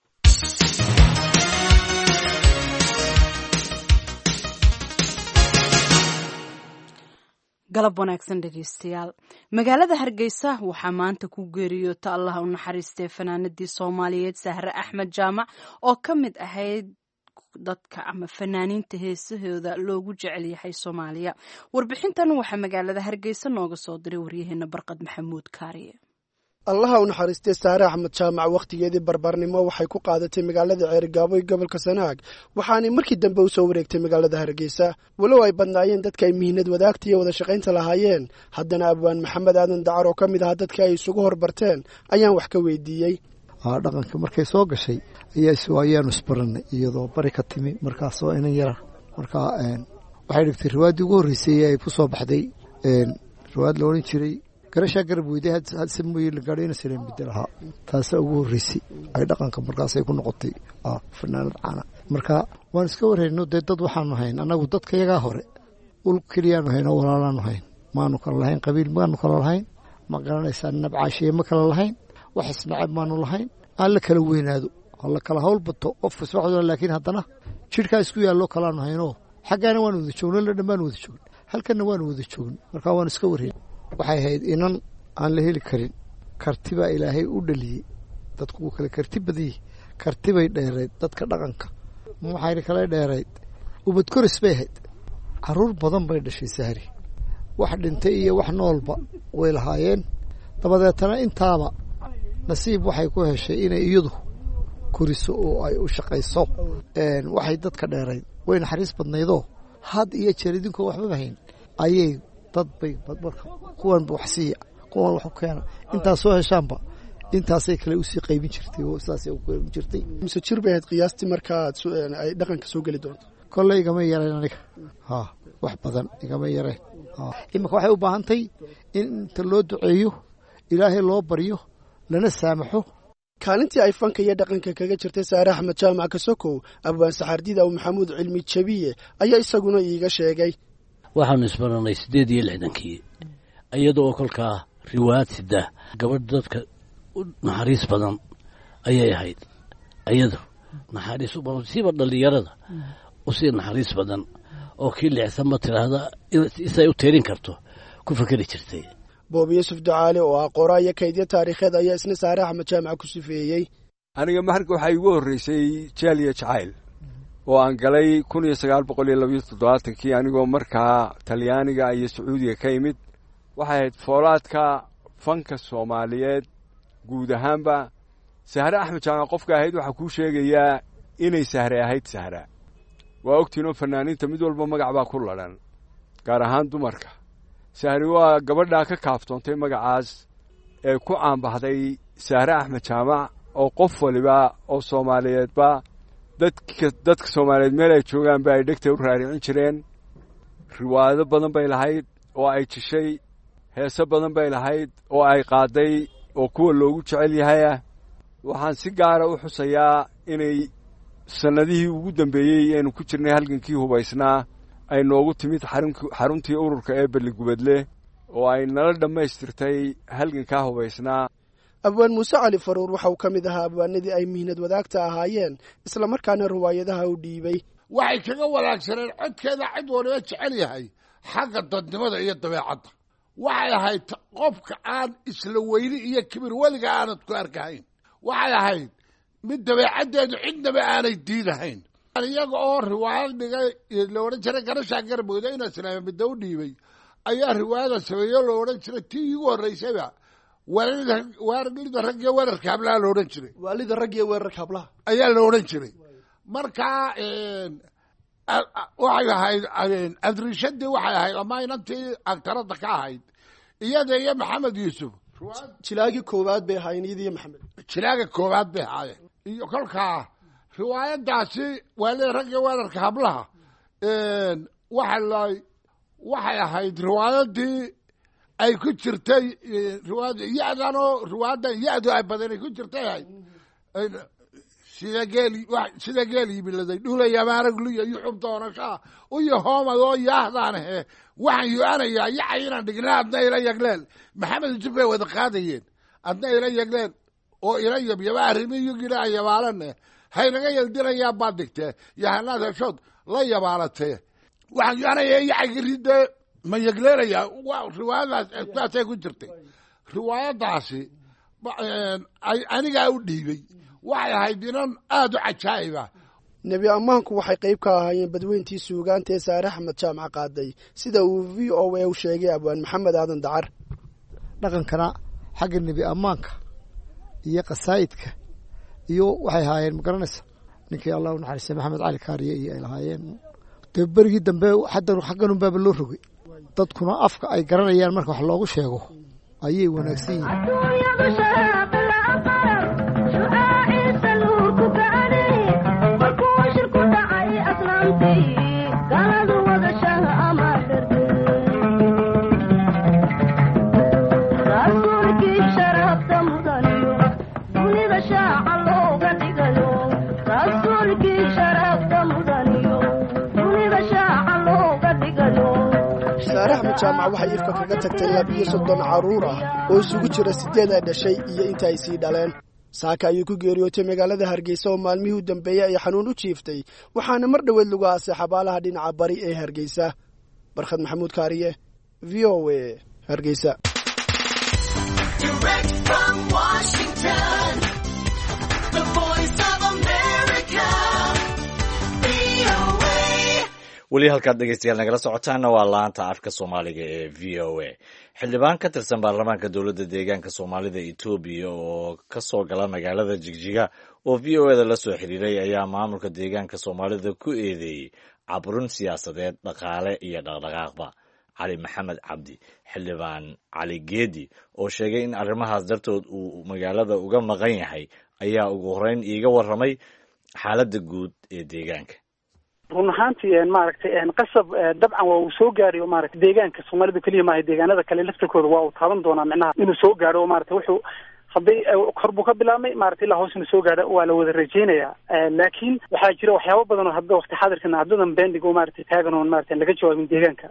galab wanaagsan dhegeystayaal. magaalada Hargeysa waxaa maanta ku geeriyoota Allah u naxariistay fanaanadii Soomaaliyeed Sahre Axmed Jaamac oo ka mid ahayd dadka ama fanaaniinta heesahooda loogu jecel yahay Soomaaliya. warbixintan waxaa magaalada Hargeysa nooga soo diray waryaheena Barqad Maxamuud Kaariye. allaha u naxariistay Sahre Axmed Jaamac wakhtigeedii barbarnimo waxay ku qaadatay magaalada Ceerigaabo ee gobolka Sanaag, waxaanay markii dambe u soo wareegtay magaalada Hargeysa. walow ay badnaayeen dadka ay mihnad wadaagta iyo wada shaqaynta lahaayeen, haddana abwaan Maxamed Aadan Dacar oo ka mid ahaa dadka ay isugu horbarteen ayaan wax ka weydiiyey. dhaqanka markay soo gashay ayaa iswaayaan isbaranay iyadoo bari ka timi markaasoo inan yara markaa waxay dhigtay riwaayadii ugu horreysay ay ku soo baxday riwaayad la odhan jiray garashaa garab weyday hadse mooye la gaadhayna sileen bedelahaa. taasaa ugu horreysay ay dhaqanka markaasay ku noqotay fanaanad caana. marka waan iska warayno dee dad waxaanu hayn annagu dadka yagaa hore ul keliyaanu hayn oo walaalaanu hayn, maanu kala lahayn qabiil, maanu kala lahayn ma garanaysaa nabcaashiye ma kala lahayn, wax isnacab maanu lahayn, aan la kala weynaado hala kala hawl bato qofka socdo, laakiin haddana jidhkaa isku yaallo kalaanu haynoo xaggaana waanu wada joogno, la dhan baanu wada joogno, halkanna waanu wada joogno. markaa waan iska warayno. waxay ahayd inan aan la heli karin, kartibaa ilaahay u dhaliyey, dadku wuu kale karti badiyey, kartibay dheerayd dadka dhaqanka, waxayna kale dheerayd ubad koris bay ahayd. caruur badan bay dhashay Sahri wax dhintay iyo wax noolba way lahaayeen dabadeetana intaaba nasiib waxay ku heshay inay iyadu koriso oo ay u shaqayso waxay dadka dheerayd way naxariis badnaydoo had iyo jeer idinkoo waxbaba hayn ayay dad bay marka kuwan wax siiya kuwan wax u keena intaas soo heshaanba intaasay kale usii qaybin jirtay oo saasay u qaybin jirtay mise jir bay ahayd qiyaastii markaad ay dhaqanka soo geli doonto kolley igama yareen aniga ha wax badan igama yareen imika waxay u baahantay in inta loo duceeyo ilaahay loo baryo lana saamaxo kaalintii ay fanka iyo dhaqanka kaga jirtay Saare Axmed Jaamac Kasokow abwaan saxardiida oo Maxamuud Cilmi Jabiye ayaa isaguna iiga sheegay waxaan isbaranay sideed iyo lixdankii iyadoo kolkaa riwaayad sida gabadh dadka naxariis badan ayay ahayd iyadu naxariis u badan siba dhalinyarada u sii naxariis badan oo kii leexsan ma tiraahda isay u teerin karto ku fakari jirtay boobi Yusuf Ducaale oo ah qoraayo kaydya taariikheed ayaa isna Saare Axmed Jaamac ku sifeeyay aniga marka waxa igu horeysay Jaliya Jacayl oo aan galay kun iyo sagaal boqol iyo laba iyo toddobaatan kii anigoo markaa Talyaaniga iyo Sacuudiga ka yimid waxay ahayd foolaadka fanka Soomaaliyeed guud ahaanba Saare Axmed Jaamac qofka ahayd waxa ku sheegayaa inay Saare ahayd Saare waa ogtiinoo fanaaniinta mid walba magac baa ku ladan gaar ahaan dumarka Saare waa gabadha ka kaaftoontay magacaas ee ku caanbaxday Saare Axmed Jaamac oo qof waliba oo Soomaaliyeedba dadka dadka Soomaaliyeed meel ay joogaan bay dhigtay u raaricin jireen riwaayado badan bay lahayd oo ay jishay heeso badan bay lahayd oo ay qaaday oo kuwa loogu jecel yahay waxaan si gaar ah u xusayaa inay sanadihii ugu dambeeyay ee ku jirnay halgankii hubaysnaa ay noogu timid xaruntii ururka ee Balligubadle oo ay nala dhamaystirtay halganka hubaysnaa abwaan Muuse Cali Faruur waxa uu kamid ahaa abwaanadii ay mihnad wadaagta ahaayeen isla markaana riwaayadaha u dhiibay waxay kaga wanaagsaneen codkeeda cid waliba jecel yahay xagga dadnimada iyo dabeecadda waxay ahayd qofka aan isla weyni iyo kibir weliga aanad ku arkahayn waxay ahayd mid dabeecaddeedu cidnaba aanay diidahayn iyaga oo riwaayad dhigay la odhan jiray garashaa garbooda ina islaama midda u dhiibay ayaa riwaayada sameeyo la odhan jiray tii igu horreysayba waalida rag iyo weerarka hablaha la odhan jiray waalida rag iyo weerarka hablaha ayaa la odhan jiray markaa waxay ahayd adriishadii waxay ahayd ama inantii agtarada ka ahayd iyada iyo maxamed yuusuf jilaagii koowaad bay ahaayeen iyada iyo maxamed jilaaga koowaad bay ahaayeen iyo kolkaa riwaayadaasi waalida rag iyo weerarka hablaha waxa la waxay ahayd riwaayadii ay ku jirtay riwaayada ya-danoo riwaayadan ya-du ay badan ay ku jirtay ahayd sida geel sida geel yimiladay dhulaya maaragluya iyo xub doonashaa iyo hoomad oo yaahdaan he waxaan yu-anayaa yaca inaan dhignaa adna ila yagleel maxamed yusuf bay wada qaadayeen adna ila yagleel oo ila yabyaba arrimiyogira aan yabaalane haynaga yaldinayaa baad dhigtee yahanaad heshood la yabaalatee waxaan yu-anayaa yacagiride ma yagleelayaa riwaayadaas saasay ku jirtay riwaayadaasi anigaa u dhiibay waxay ahayd inan aada u cajaa'iba nebi ammaanku waxay qayb ka ahaayeen badweyntii suugaanta ee Saare Axmed Jaamac qaaday sida uu v o a u sheegay abwaan Maxamed Aadan Dacar dhaqankana xagga nebi ammaanka iyo qasaa'idka iyo waxay ahaayeen magaranaysa ninkii Allah u naxariistay Maxamed Cali Kaariye iyo ay lahaayeen dee berigii dambe xaddan xagganun baaba loo rogay dadkuna afka ay garanayaan marka wax loogu sheego ayay wanaagsan yihiin Saare Axmed Jaamac waxay ifka kaga tagtay laba iyo soddon caruur ah oo isugu jira sideed ay dhashay iyo inta ay sii dhaleen saaka ayuu ku geeriyootay magaalada Hargeysa oo maalmihii u dambeeyay ay xanuun u jiiftay waxaana mar dhaweed lagu aasay xabaalaha dhinaca bari ee Hargeysa Barkhad Maxamuud Kaariye V O A Hargeysa weli halkaad dhegeystayaal nagala socotaana waa laanta afka soomaaliga ee v o a. xildhibaan ka tirsan baarlamaanka dowladda deegaanka soomaalida etoobiya oo ka soo gala magaalada jigjiga oo v o eda la soo xiriiray ayaa maamulka deegaanka soomaalida ku eedeeyey caburin siyaasadeed, dhaqaale iyo dhaqdhaqaaqba. cali maxamed cabdi xildhibaan cali geedi oo sheegay in arrimahaas dartood uu magaalada uga maqan yahay ayaa ugu horreyn iiga warramay xaaladda guud ee deegaanka. run ahaantii maaragtay qasab dabcan waa uu soo gaadhay maaragtay deegaanka soomaalida keliya maaha deegaanada kale laftirkooda waa uu taaban doonaa micnaha inuu soo gaadho maaragtay wuxuu hadday kor buu ka bilaabmay maaragtay ilaa hoos inuu soo gaadho waa la wada rajeynayaa. laakiin waxaa jira waxyaabo badan oo hadda waqti xaadirkan haddadan bendig oo maaragtay taagan oon maaragtay laga jawaabin deegaanka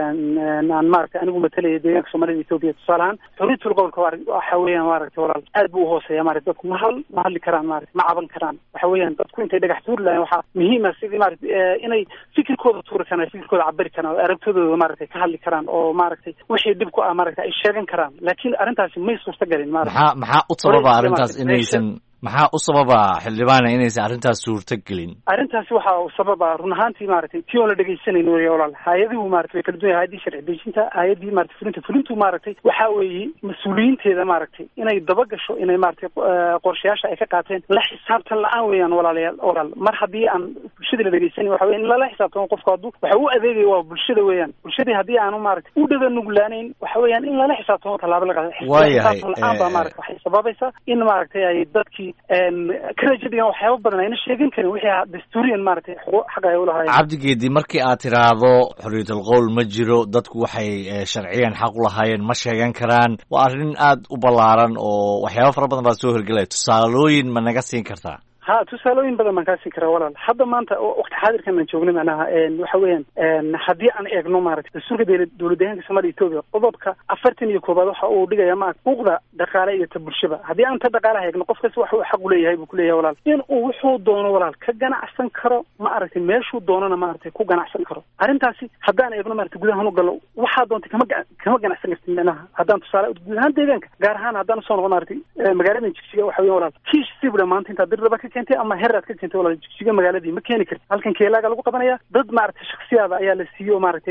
aan maaragtay anigu matalaya deegaanka soomaalida etoobiya tusaale ahaan xuriyatul qowlka waxa weeyaan maaragtay walaal aad buu uhooseeya maaragtay dadku ma hal ma hadli karaan maaragtay ma caban karaan waxa weeyaan dadku intay dhagax tuuri lahayn waxaa muhiima sidii maaragtay inay fikirkooda tuuri karaan fikirkooda cabiri karaan oo aragtidooda maaragtay ka hadli karaan oo maaragtay wixii dhib ku ah maaragtay ay sheegan karaan laakiin arrintaasi may suurtagelin maaragtay maxaa u sababa arrintaas inaysan maxaa u sababa xildhibaana inaysan arrintaas suurto gelin? arrintaasi waxa uu sababa run ahaantii maaragtay tii oon la dhegeysanayno wey walaal hay-adihu maaragtay way kala duwan yahay hay-addii sharci dejinta hay-addii maaragtay fulinta fulintu maaragtay waxaa weeye mas-uuliyiinteeda maaragtay inay daba gasho inay maaragtay qorshayaasha ay ka qaateen la xisaabtan la-aan weeyaan walaalayaal walaal mar haddii aan bulshada la dhegeysanin waxa weye in lala xisaabtamo qofku hadduu waxa u adeegaya waa bulshada weeyaan bulshadii haddii aanu maaragtay u dhada nuglaanayn waxa weeyaan in lala xisaabtamo tallaabo la qaado xisaabtan la-aan baa maaragtay waxay sababaysaa in maaragtay ay dadkii ka rajadigan waxyaaba badan ayna sheegin karin wixii dastuuriyan maaragtay xaqa ay ulahaayeen. cabdigeedi markii aad tiraahdo xorriyatul qowl ma jiro, dadku waxay sharciyan xaq u lahaayeen ma sheegan karaan, waa arrin aad u ballaaran oo waxyaaba fara badan baa soo hirgelaya. tusaalooyin ma naga siin kartaa? ha tusaalooyin badan baan kaa siin karaa walaal. hadda maanta waqti xaadirkan aan joogno macnaha waxa weeyaan haddii aan eegno maaragtay dastuurka dowlad deegaanka soomaalida etoobiya qodobka afartan iyo koobaad waxa uu dhigaya ma xuquuqda dhaqaale iyo ta bulshaba. haddii aan ta dhaqaalaha eegno qof kasta waxa uu xaq u leeyahay buu ku leeyahay walaal in uu wuxuu doono walaal ka ganacsan karo maaragtay meeshuu doonana maaragtay ku ganacsan karo. arrintaasi haddaan eegno maaragtay gudahaan u gallo waxaa doontay kama kama ganacsan kartid macnaha haddaan tusaale guud ahaan deegaanka gaar ahaan haddaan usoo noqo maaragtay magaalada jigjiga waxa weeyaan walaal kiish sibra maanta intaa dirraba ka keentay ama heraad ka keentay walaal jigjiga magaaladii ma keeni kartid. halkan keelaaga lagu qabanaya dad maaragtay shaksiyaada ayaa la siiyo maaragtay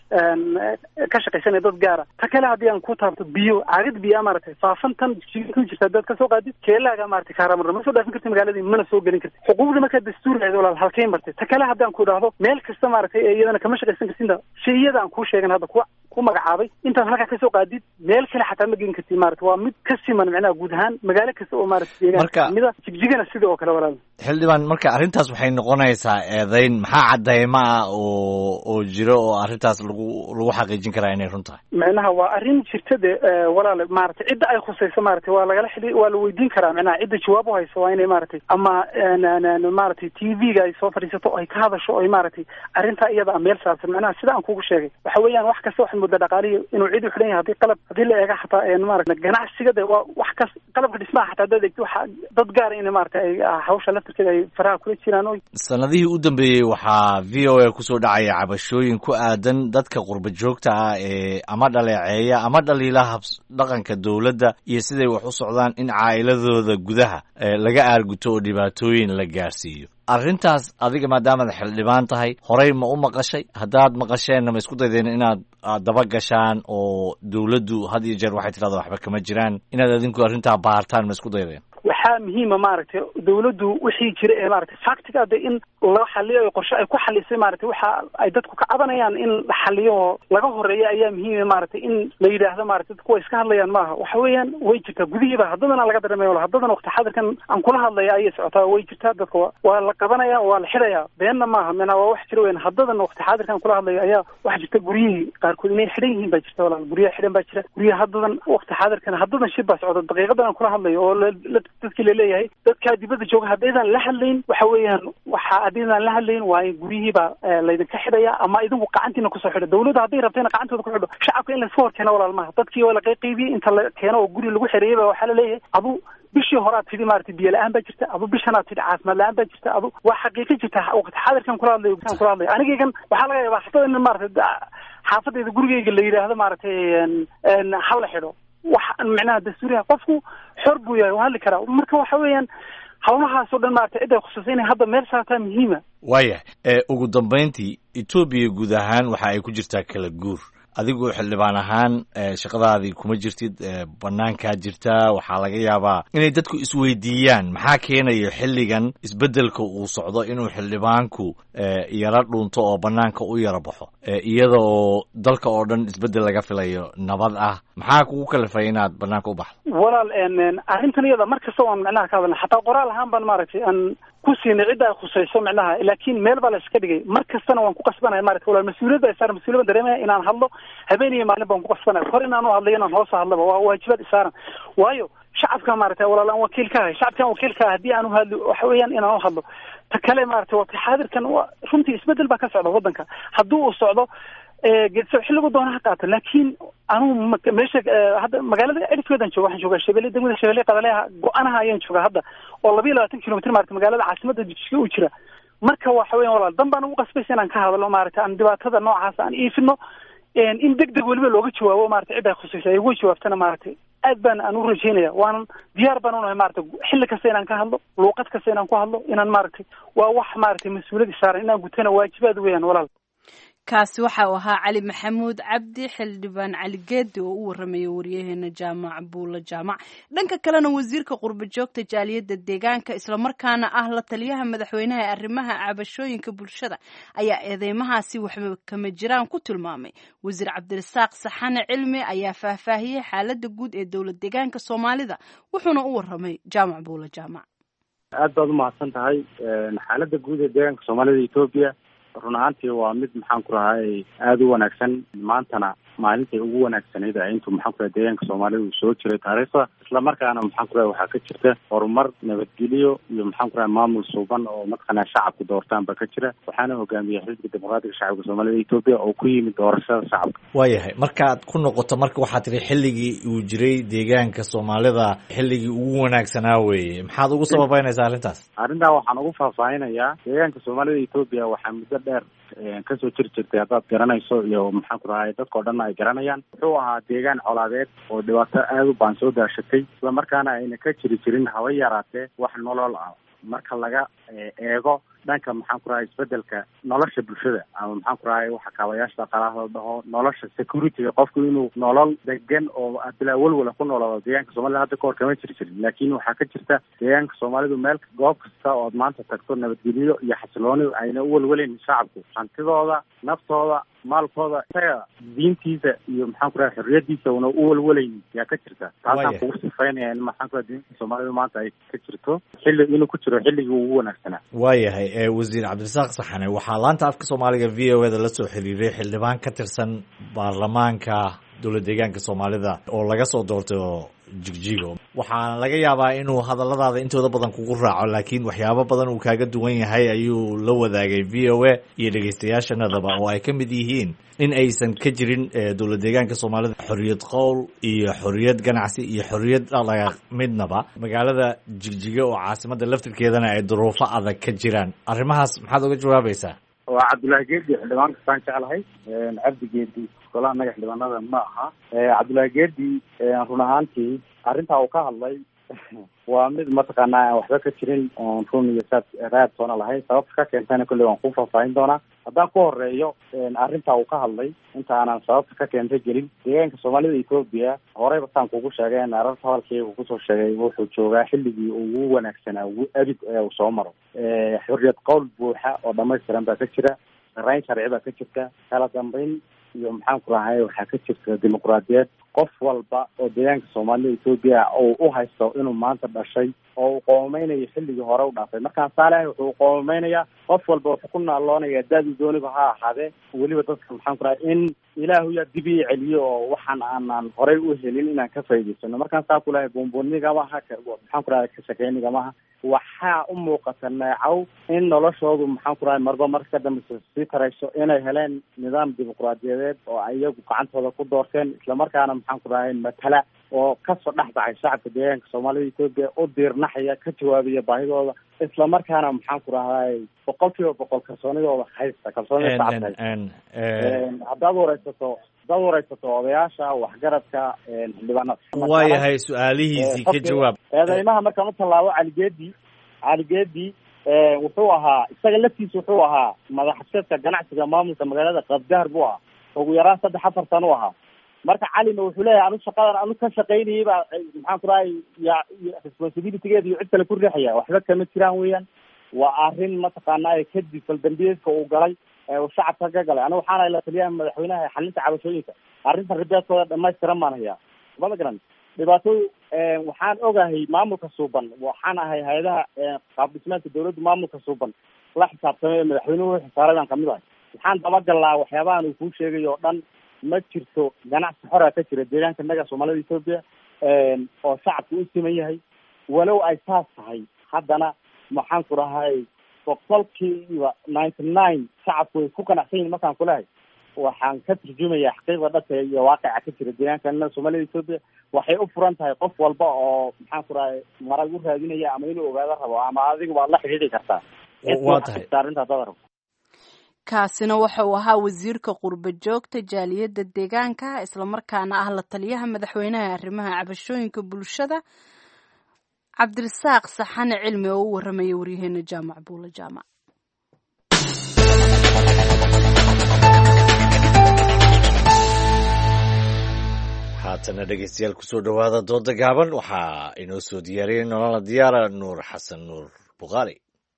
ka shaqaysanaya dad gaara. ta kale haddii aan ku taabto biyo caagad biyaa maaragtay faafantan jigjiga ku jirta dad ka soo qaadid keelaaga maaragtay kaaramarra ma soo dhaafin kartid magaaladii mana soo gelin kartid. xuquuqda markaa dastuurigeeda walaal halkay martay. ta kale haddaan ku idhaahdo meel kasta maaragtay iyadana kama shaqaysan kartidna shayada aan kuu sheegan hadda kuwa ku magacaabay intaad halkaa ka soo qaadid meel kale xataa ma gelin kartid maaragtay waa mid ka siman macnaha guud ahaan magaalo kasta oo maaragtay deegaanka kamida jigjigana sida oo kale walaal. xildhibaan marka arrintaas waxay noqonaysaa eedayn maxaa cadeyma ah oo oo jiro oo arrintaas lagu lagu xaqiijin karaa inay run tahay? macnaha waa arrin jirta de walaal maaragtay cidda ay khusayso maaragtay waa lagala xili waa la weydiin karaa macnaha cidda jawaab u hayso waa inay maaragtay ama maaragtay t v-ga ay soo fadhiisato ay ka hadasho oy maaragtay arrintaa iyada meel saarsan macnaha sida aan kugu sheegay waxa weeyaan wax kasta waxay muddo dhaqaalihi inuu cid u xidhan yahay haddii qalab haddii la eega xataa maaragtay ganacsiga de waa wax kas qalabka dhismaha xataa dad eegto waxa dad gaara in maaragtay ay hawsha laftirkeeda ay faraha kula jiraan oy sanadihii u dambeeyey waxaa v o a kusoo dhacaya cabashooyin ku aadan dadka qurba joogta ah ee ama dhaleeceeya ama dhaliilaha dhaqanka dowladda iyo siday wax u socdaan in caa'iladooda gudaha laga aarguto oo dhibaatooyin la gaarsiiyo. arrintaas adiga maadaamaad xildhibaan tahay horey ma u maqashay? haddaad maqasheenna ma isku daydeen inaad daba gashaan oo dowladdu had iyo jeer waxay tidhahdaa waxba kama jiraan inaad adinku arrintaa baartaan ma isku daydeen? waxaa muhiima maaragtay dawladdu wixii jira ee maaragtay factiga de in la xaliyo qorshe ay ku xalisay maaragtay waxa ay dadku ka cabanayaan in la xaliyo laga horeeyo ayaa muhiim maaragtay in la yiraahdo maaragtay dadku way iska hadlayaan maaha waxa weeyaan way jirtaa gudihiiba haddana laga dareemayo haddana waqti xadirkan aan kula hadlayo ayay socotaa way jirtaa dadku waa la qabanaya waa la xidhaya beenna maaha mana waa wax jira weyn haddana waqti xadirkan kula hadlayo ayaa wax jirta guriyihii qaarkood inay xidhan yihiin baa jirta walaal guryaha xidhan baa jira guryaha haddana waqti xadirkan haddana shir baa socda daqiiqadan aan kula hadlayo oo dadkii la leeyahay dadkaa dibadda jooga haddaydan la hadlayn waxa weeyaan waxa haddaydan la hadlayn waa in guryihiiba laydinka xidhaya ama idinku gacantiina kusoo xidho dawladda hadday rabtayna gacantooda ku xidho shacabka in layska hor keeno walaal maaha dadkii waa la qayqaybiyey inta la keeno oo guri lagu xereeyey ba waxaa la leeyahay adu bishii horaad tidhi maaragtay biyo la-aan baa jirta adu bishanaad tidhi caafimaad la-aan baa jirta adu waa xaqiiqo jirta waqti xaadirkan kula hadlayo kan kula hadlayo anigaygan waxaa laga yaabaa xataa in maaragtay xaafadayda gurigayga la yidhaahdo maaragtay hala xidho wax macnaha dastuuriha qofku xor buu yahay waa hadli karaa marka waxa weeyaan hawlahaasoo dhan maarata cid ay khusaysa inay hadda meel saartaa muhiima. waayahay ugu dambayntii etoobiya guud ahaan waxa ay ku jirtaa kala guur, adigu xildhibaan ahaan shaqadaadii kuma jirtid, banaankaa jirtaa, waxaa laga yaabaa inay dadku isweydiiyaan maxaa keenayo xilligan isbeddelka uu socdo inuu xildhibaanku yara dhunto oo banaanka u yara baxo iyada oo dalka oo dhan isbeddel laga filayo nabad ah, maxaa kugu kalifay inaad banaanka u baxdo? walaal arrintan iyada mar kasta waan micnaha ka hadalna, xataa qoraal ahaan baan maaragtay aan ku siinay cidda ay khusayso micnaha, laakiin meel baa la iska dhigay. mar kastana waan ku qasbanaya maaragtay walaal mas-uuliyad baa isaaran, mas-uuliyad baan dareemaya inaan hadlo habeen iyo maalin baan ku qasbanaya, hor inaan u hadlayo inaan hoos hadlaba waa waajibaad isaaran. waayo shacabka maaragtay walaal aan wakiil ka ahay, shacabkan wakiil ka ah haddii aan u hadlo waxa weeyaan inaan u hadlo. ta kale maaragtay waqti xaadirkan runtii isbeddel baa ka socda waddanka, hadduu uu socdo geedso xilligu doona ha qaato, laakiin anugu meesha hadda magaalada edifkeedan jooga, waxaan joogaa Shabeelle, degmada Shabeelle Qadaleha go-anaha ayaan joogaa hadda oo laba iyo labaatan kilomitr maarata magaalada caasimadda Jigjiga u jira. marka waxa weeyaan walaal dan baan ugu qasbaysa inaan ka hadlo maarata aan dhibaatada noocaas aan iifino, in deg deg weliba looga jawaabo maarata cid ay khusaysa ay uga jawaabtana maarata aad baan aan u rajaynaya, waanan diyaar baan unahay maarata xilli kasta inaan ka hadlo, luuqad kasta inaan ku hadlo, inaan maarata waa wax maarata mas-uuliyad saaran inaan gutana waajibaad weeyaan walaal. kaasi waxa uu ahaa cali maxamuud cabdi, xildhibaan cali geedi oo u warramaya wariyaheena jaamac buulo jaamac. dhanka kalena wasiirka qurba joogta jaaliyadda deegaanka islamarkaana ah la taliyaha madaxweynaha ee arrimaha cabashooyinka bulshada ayaa eedeymahaasi waxba kama jiraan ku tilmaamay. wasiir cabdirasaaq saxane cilmi ayaa faahfaahiyey xaaladda guud ee dowlad deegaanka soomaalida, wuxuuna u warramay jaamac buulo jaamac. aad baad u mahadsan tahay. xaaladda guud ee deegaanka soomaalida Ethiopia run ahaantii waa mid maxaan ku rahay aada u wanaagsan, maantana maalintay ugu wanaagsanayd intuu maxaan ku rahay deegaanka soomaalida uu soo jiray taariikhda, isla markaana maxaan ku rahay waxaa ka jirta horumar, nabadgelyo iyo maxaan ku rahay maamul suuban oo mataqaanaa shacabku doortaan ba ka jira, waxaana hogaamiya xisbiga dimuqraadiga shacabka soomaalida Ethiopia oo ku yimid doorashada shacabka. waayahay markaad ku noqoto marka waxaad tiri xilligii uu jiray deegaanka soomaalida xilligii ugu wanaagsanaa weeye, maxaad ugu sababeynaysaa arrintaas? arrintaa waxaan ugu faahfaahinayaa deegaanka soomaalida Ethiopia waxaa muddo dheer kasoo jiri jirtay haddaad garanayso iyo maxaan ku rahay dadkao dhan ay garanayaan. wuxuu ahaa deegaan colaadeed oo dhibaato aada u baan soo daashatay, isla markaana ayna ka jiri jirin haba yaraatee wax nolol ah marka laga eego dhanka maxaan ku rahay isbedelka nolosha bulshada ama maxaan ku rahay waxa kaabayaasha dhaqaalaha la dhaho nolosha security-ga, qofku inuu nolol degan oo bilaa walwala ku noolaado deegaanka soomaalida hadda kahor kama jiri jirin. laakiin waxaa ka jirta deegaanka soomaalidu meel goob kasta ood maanta tagto nabadgelyo iyo xasilooni ayna u walwaleyn shacabku, hantidooda, naftooda, maalkooda, isaga diintiisa iyo maxaan ku rahay xorriyadiisa una u walwaleyn yaa ka jirta. taasaan kugu sifaynaya in maxaan ku rahay deegaanka soomaalida maanta ay ka jirto xilli inuu ku jiro xilligii ugu wanaagsanaa. waayahay wasiir cabdirasaaq saxane, waxaa laanta afka soomaaliga v o eda la soo xiriiray xildhibaan ka tirsan baarlamaanka dowlad deegaanka soomaalida oo laga soo doortay Jigjigo. waxaana laga yaabaa inuu hadalladaada intooda badan kugu raaco, laakiin waxyaabo badan uu kaaga duwan yahay ayuu la wadaagay v o a iyo dhegeystayaashanadaba, oo ay ka mid yihiin in aysan ka jirin dowlad deegaanka soomaalida xorriyad qowl iyo xorriyad ganacsi iyo xorriyad dhaqdhaqaaq midnaba. magaalada Jigjiga oo caasimadda laftirkeedana ay duruufo adag ka jiraan. arrimahaas maxaad uga jawaabaysaa? waa cabdullaahi geedi xildhibaan kastaan jeclahay, cabdi geedi golaha naga xildhibaanada ma aha. cabdullaahi geedi run ahaantii arrintaa uu ka hadlay waa mid mataqaanaa aan waxba ka jirin oon run iyo saad raad toona lahayn. sababta ka keentayna kolley waan ku faahfaahin doonaa. haddaan ku horeeyo arrintaa uu ka hadlay inta aanan sababta ka keentay gelin, deegaanka soomaalida Ethiopia horeyba saan kugu sheegay arrinta hadalkayga uu kusoo sheegay wuxuu joogaa xilligii ugu wanaagsanaa ugu abid ee uu soo maro. xorriyad qowl buuxa oo dhamaystiran baa ka jira, sarreyn sharci baa ka jirta, kala dambeyn iyo maxaan ku rahay waxaa ka jirta dimuqraadiyad. qof walba oo deegaanka soomaalida Ethiopia oo u haysto inuu maanta dhashay oo uu qoomeynayo xilligii hore u dhaafay, markaan saalahay wuxuu qoomeynayaa qof walba wuxuu ku naaloonaya daadu dooniba ha ahaadee, weliba dadka maxaan ku rahay in ilaahu yaa dib ii celiyo oo waxaan aanan horey u helin inaan ka faa'iidaysano. markaan saa ku lahay buunbuunigamaha maxaan ku rahay ka shaqeynigamaha waxaa u muuqata neecow in noloshoodu maxaan ku rahay marba marka ka dambeysa sii tarayso, inay heleen nidaam dimuqraadiyadeed oo iyagu gacantooda ku doorteen, islamarkaana maxaan ku rahay matala oo kasoo dhex dhacay shacabka deegaanka soomaalida Ethiopia u diirnaxaya, ka jawaabaya baahidooda, islamarkaana maxaan ku rahay boqol kiiba boqol kalsoonidooda haysta kalsoonida shacabka haysta. haddaad wareysato haddaad wareysato odayaasha waxgaradka xildhibaanada. waayahay su-aalihiisii ka jawaab. eedeymaha markaan u tallaabo cali geedi cali geedi wuxuu ahaa isaga laftiisa wuxuu ahaa madaxshadka ganacsiga maamulka magaalada qabgaar buu ahaa ugu yaraan saddex afar sano u ahaa marka calina wuxuu leeyahay anu shaqadan anu ka shaqaynayay baa maxaan ku rahay ya responsibilitygeeda iyo cid kale ku riixaya waxba kama jiraan weeyaan waa arrin mataqaanaa kadib faldambiyeedka uu galay shacabka ka galay aniga waxaana la taliyaha madaxweynaha xalinta cabashooyinka arrinta ribeedkooda dhamaystiran baan hayaa mada garan dhibaato waxaan ogahay maamulka suuban waxaan ahay hay-adaha qaab dhismeedka dawladda maamulka suuban la xisaabtamay madaxweynuhu xisaaradan kamid ahay waxaan dabagalnaa waxyaabahan uu kuu sheegay oo dhan ma jirto ganacsi xora ka jira deegaanka naga soomaalida ethoopia oo shacabka u siman yahay walow ay saas tahay haddana maxaan ku dhahay boqolkiiba ninety nine shacabku way ku qanacsan yihin markaan kulahay waxaan ka turjumayaa xaqiiqda dhabka iyo waaqica ka jira deegaanka soomaalida ethoopia waxay u furan tahay qof walba oo maxaan ku dhahay marag u raadinaya ama inuu ogaado rabo ama adiga waad la xidhiidhi kartaa waa tahay arrintaas dad rabo kaasina waxa uu ahaa wasiirka qurba joogta jaaliyadda deegaanka islamarkaana ah la taliyaha madaxweynaha arrimaha cabashooyinka bulshada cabdirasaaq saxane cilmi oo u warramaya waryaheena jaamac buula jaamac haatana dhegeystayaal kusoo dhawaada dooda gaaban waxaa inoo soo diyaariyey nolola diyaara nuur xasan nuur buqaari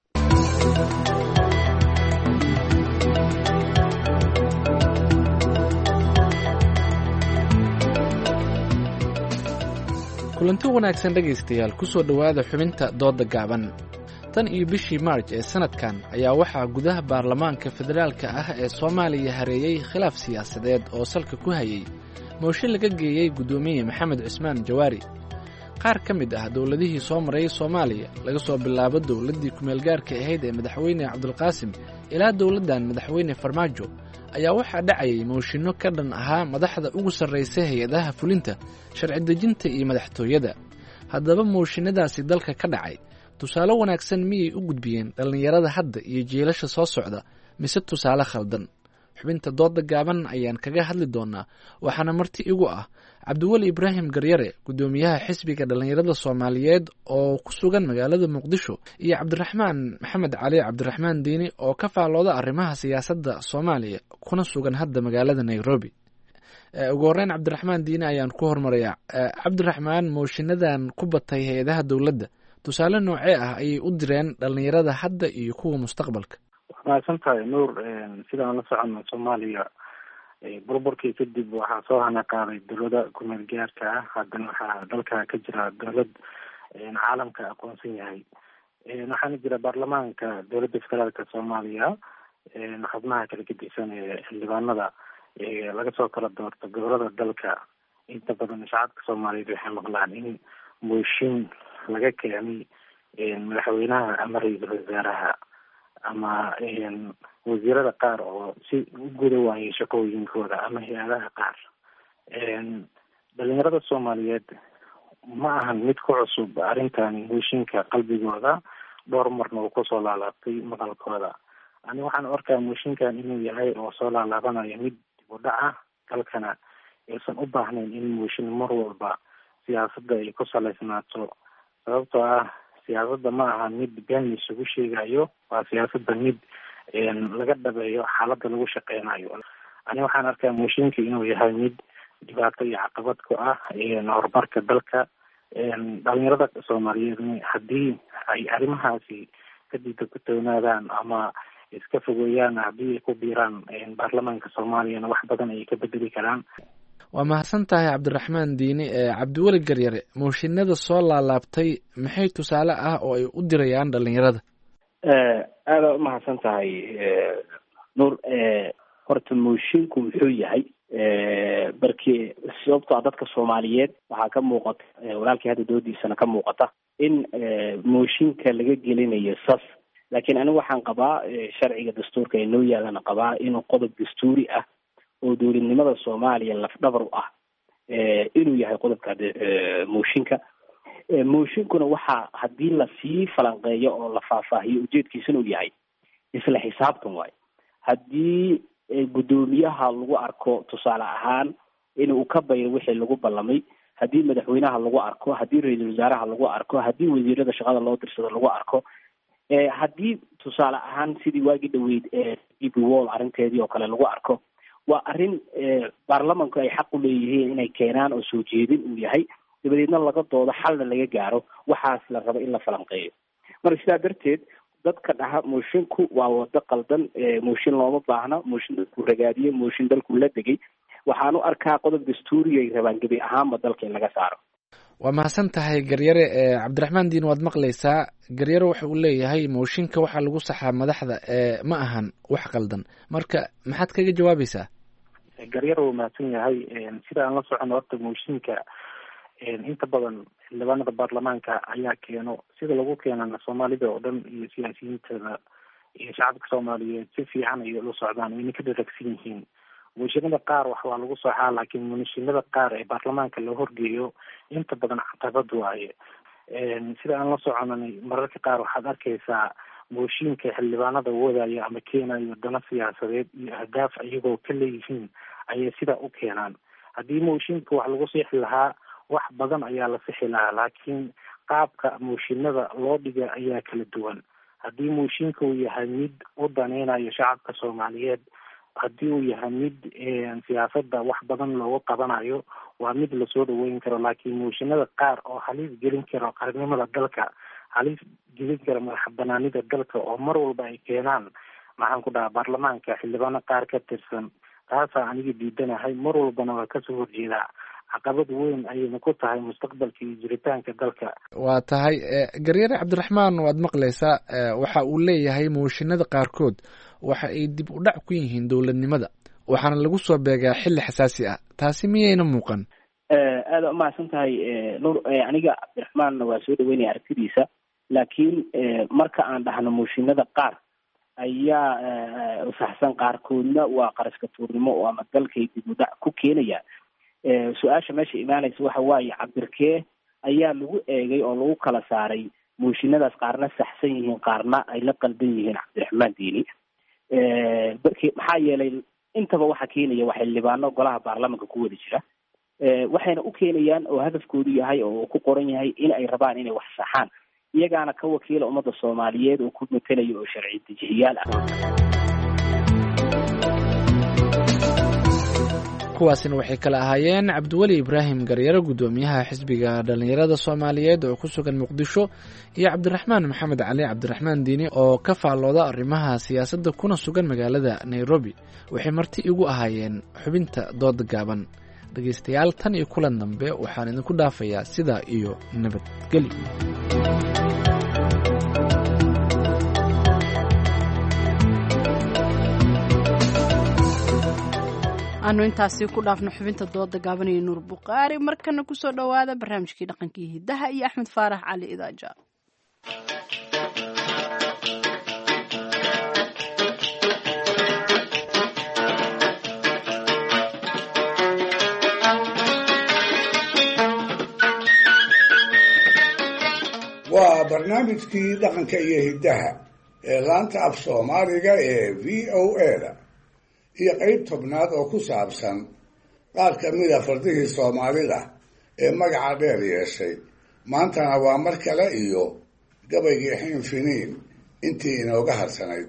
kulanti wanaagsan dhegaystayaal ku soo dhowaada xubinta dooda gaaban tan iyo bishii maarj ee sanadkan ayaa waxaa gudaha baarlamaanka federaalka ah ee soomaaliya hareeyey khilaaf siyaasadeed oo salka ku hayay mooshe laga geeyey guddoomiye maxamed cismaan jawaari qaar ka mid ah dowladihii soo marayay soomaaliya laga soo bilaabo dowladdii kumeelgaarka ahayd ee madaxweyne cabdulqaasim ilaa dowladdan madaxweyne farmaajo ayaa waxaa dhacayay mooshinno ka dhan ahaa madaxda ugu sarraysa hay-adaha fulinta sharci dejinta iyo madaxtooyada haddaba mooshinadaasi dalka ka dhacay tusaale wanaagsan miyay u gudbiyeen dhallinyarada hadda iyo jiilasha soo socda mise tusaale khaldan xubinta dooda gaaban ayaan kaga hadli doonaa waxaana marti igu ah cabdiweli ibraahim garyare guddoomiyaha xisbiga dhallinyarada soomaaliyeed oo ku sugan magaalada muqdisho iyo cabdiraxmaan maxamed cali cabdiraxmaan diini oo ka faallooda arrimaha siyaasadda soomaaliya kuna sugan hadda magaalada nairobi ugu horreyn cabdiraxmaan diini ayaan ku hormarayaa cabdiraxmaan mooshiinadan ku batay hay-adaha dowladda tusaale noocee ah ayay u direen dhallinyarada hadda iyo kuwa mustaqbalka mahadsan tahay nuur sidaan la socono soomaaliya burburkii kadib waxaa soo hana qaaday dowlada kumeel gaarka ah haddana waxaa dalka ka jira dowlad caalamka aqoonsan yahay waxaana jira baarlamaanka dowladda federaalka soomaaliya xubnaha kala gedisan ee xildhibaanada laga soo kala doorto gobolada dalka inta badan shacabka soomaaliyeed waxay maqlaan in mooshin laga keenay madaxweynaha ama ra-iisul wasaaraha ama wasiirada qaar oo si u guda waayay shaqooyinkooda ama hay-adaha qaar dhalinyarada soomaaliyeed ma ahan mid ku cusub arrintan mooshinka qalbigooda dhowr marna uu kusoo laalaabtay maqalkooda ani waxaan arkaa mooshinkan inuu yahay oo soo laalaabanayo mid dib u dhac ah dalkana aysan u baahnayn in mooshin mar walba siyaasadda ay ku salaysnaato sababtoo ah siyaasadda ma aha mid been isugu sheegayo waa siyaasadda mid laga dhabeeyo xaaladda lagu shaqeynayo ani waxaan arkaa mooshinka inuu yahay mid dhibaato iyo caqabad ku ah horumarka dalka dhalinyarada soomaaliyeed haddii ay arrimahaasi kadibta ku toonaadaan ama iska fogeeyaan haddii ay ku biiraan baarlamaanka soomaaliyana wax badan ayay ka bedeli karaan waa mahadsan tahay cabdiraxmaan diini cabdiweli garyare mooshinada soo laalaabtay maxay tusaale ah oo ay u dirayaan dhalinyarada aada umahadsan tahay nuur horta moshinku muxuu yahay markii sababto a dadka soomaaliyeed waxaa ka muuqata walaalkii hadda doodiisana ka muuqata in mooshinka laga gelinayo sas laakiin anigu waxaan qabaa sharciga dastuurka ee noo yaalana qabaa inuu qodob dastuuri ah oo dowladnimada soomaaliya lafdhabar u ah inuu yahay qodobka mooshinka mooshinkuna waxaa haddii lasii falanqeeyo oo la faahfaahiyo ujeedkiisana uu yahay isla xisaabtan waayo haddii guddoomiyaha lagu arko tusaale ahaan inuu ka bayro wixii lagu ballamay haddii madaxweynaha lagu arko, haddii ra-iisul wasaaraha lagu arko, haddii wasiirada shaqada loo dirsado lagu arko, haddii tusaale ahaan sidii waagi dhaweyd d b wall arrinteedii oo kale lagu arko, waa arrin baarlamanku ay xaq u leeyihiin inay keenaan oo soo jeedin uu yahay, dabadeedna laga doodo xalna laga gaaro waxaas la rabo in la falanqeeyo. marka sidaa darteed dadka dhaha moshinku waa wado qaldan, mooshin looma baahna, mooshin dalku ragaadiyey, mooshin dalku la degay, waxaan u arkaa qodob dastuuri ay rabaan gebi ahaanba dalka in laga saaro. waa mahadsan tahay garyare. cabdiraxmaan diin waad maqlaysaa. garyare waxa uu leeyahay mooshinka waxaa lagu saxaa madaxda, ma ahan wax qaldan. marka maxaad kaga jawaabaysaa? garyare wuu mahadsan yahay. sida aan la socono horta mooshinka inta badan xildhibaanada baarlamaanka ayaa keeno, sida lagu keenana soomaalida oo dhan iyo siyaasiyiintada iyo shacabka soomaaliyeed si fiican ayay ula socdaan, wayna ka dharagsan yihiin. mooshinada qaar wax waa lagu soxaa, laakiin mooshinada qaar ee baarlamaanka loo horgeeyo inta badan caqabad waaye. sida aan la soconanay mararka qaar waxaad arkaysaa mooshinka xildhibaanada wadaya ama keenayo dana siyaasadeed iyo ahdaaf iyagoo ka leeyihiin ayay sidaa u keenaan. haddii mooshinka wax lagu sixi lahaa wax badan ayaa la sixi lahaa, laakiin qaabka mooshinada loo dhiga ayaa kala duwan. haddii mooshinka uu yahay mid u daneynayo shacabka soomaaliyeed, haddii uu yahay mid siyaasada wax badan looga qabanayo, waa mid lasoo dhaweyn karo. laakiin mooshinada qaar oo halis gelin karo qarnimada dalka, halis gelin kara madax banaanida dalka oo mar walba ay keenaan maxaan ku dhaha baarlamaanka xildhibaano qaar ka tirsan, taasaa aniga diidanahay. mar walbana waa kasoo horjeedaa, caqabad weyn ayayna ku tahay mustaqbalka iyo jiritaanka dalka. waa tahay garyare cabdiraxmaan waad maqlaysaa. waxa uu leeyahay mooshinada qaarkood waxa ay dib u dhac ku yihiin dowladnimada, waxaana lagu soo beegaa xilli xasaasi ah. taasi miyayna muuqan? aada umahadsan tahay nuur. aniga cabdiraxmaanna waa soo dhaweynaya aragtidiisa, laakiin marka aan dhahno mooshinada qaar ayaa usaxsan, qaarkoodna waa qaraska tuurnimo oo ama dalkay dib u dhac ku keenaya. su-aasha meesha imaanaysa waxa waaye cabirkee ayaa lagu eegay oo lagu kala saaray mooshinadaas qaarna saxsan yihiin qaarna ay la qaldan yihiin. cabdiraxmaan diini barki maxaa yeelay intaba waxa keenaya waa xildhibaano golaha baarlamanka ku wada jira, waxayna u keenayaan oo hadafkoodu yahay oo ku qoran yahay in ay rabaan inay wax saxaan, iyagaana ka wakiila ummadda soomaaliyeed oo ku matalaya oo sharci dejiyayaal ah. kuwaasina waxay kala ahaayeen cabdiweli ibraahim garyare, guddoomiyaha xisbiga dhalinyarada soomaaliyeed oo ku sugan muqdisho, iyo cabdiraxmaan maxamed cali cabdiraxmaan diini oo ka faallooda arrimaha siyaasadda kuna sugan magaalada nairobi. waxay marti igu ahaayeen xubinta dooda gaaban. dhegaystayaal, tan iyo kulan dambe waxaan idinku dhaafayaa sidaa iyo nabadgelyo. aanu intaasi ku dhaafno xubinta dooda gaabanaya nuur bukhaari. markana kusoo dhowaada barnaamijkii dhaqankii hidaha iyo axmed faarax cali idaaja. waa barnaamijkii dhaqanka iyo hidaha ee laanta af soomaaliga ee v o a-da iyo qeyb tobnaad oo ku saabsan qaar ka mida fardihii soomaalida ee magaca dheer yeeshay. maantana waa mar kale iyo gabaygii xiin finiin intii inooga harsanayd.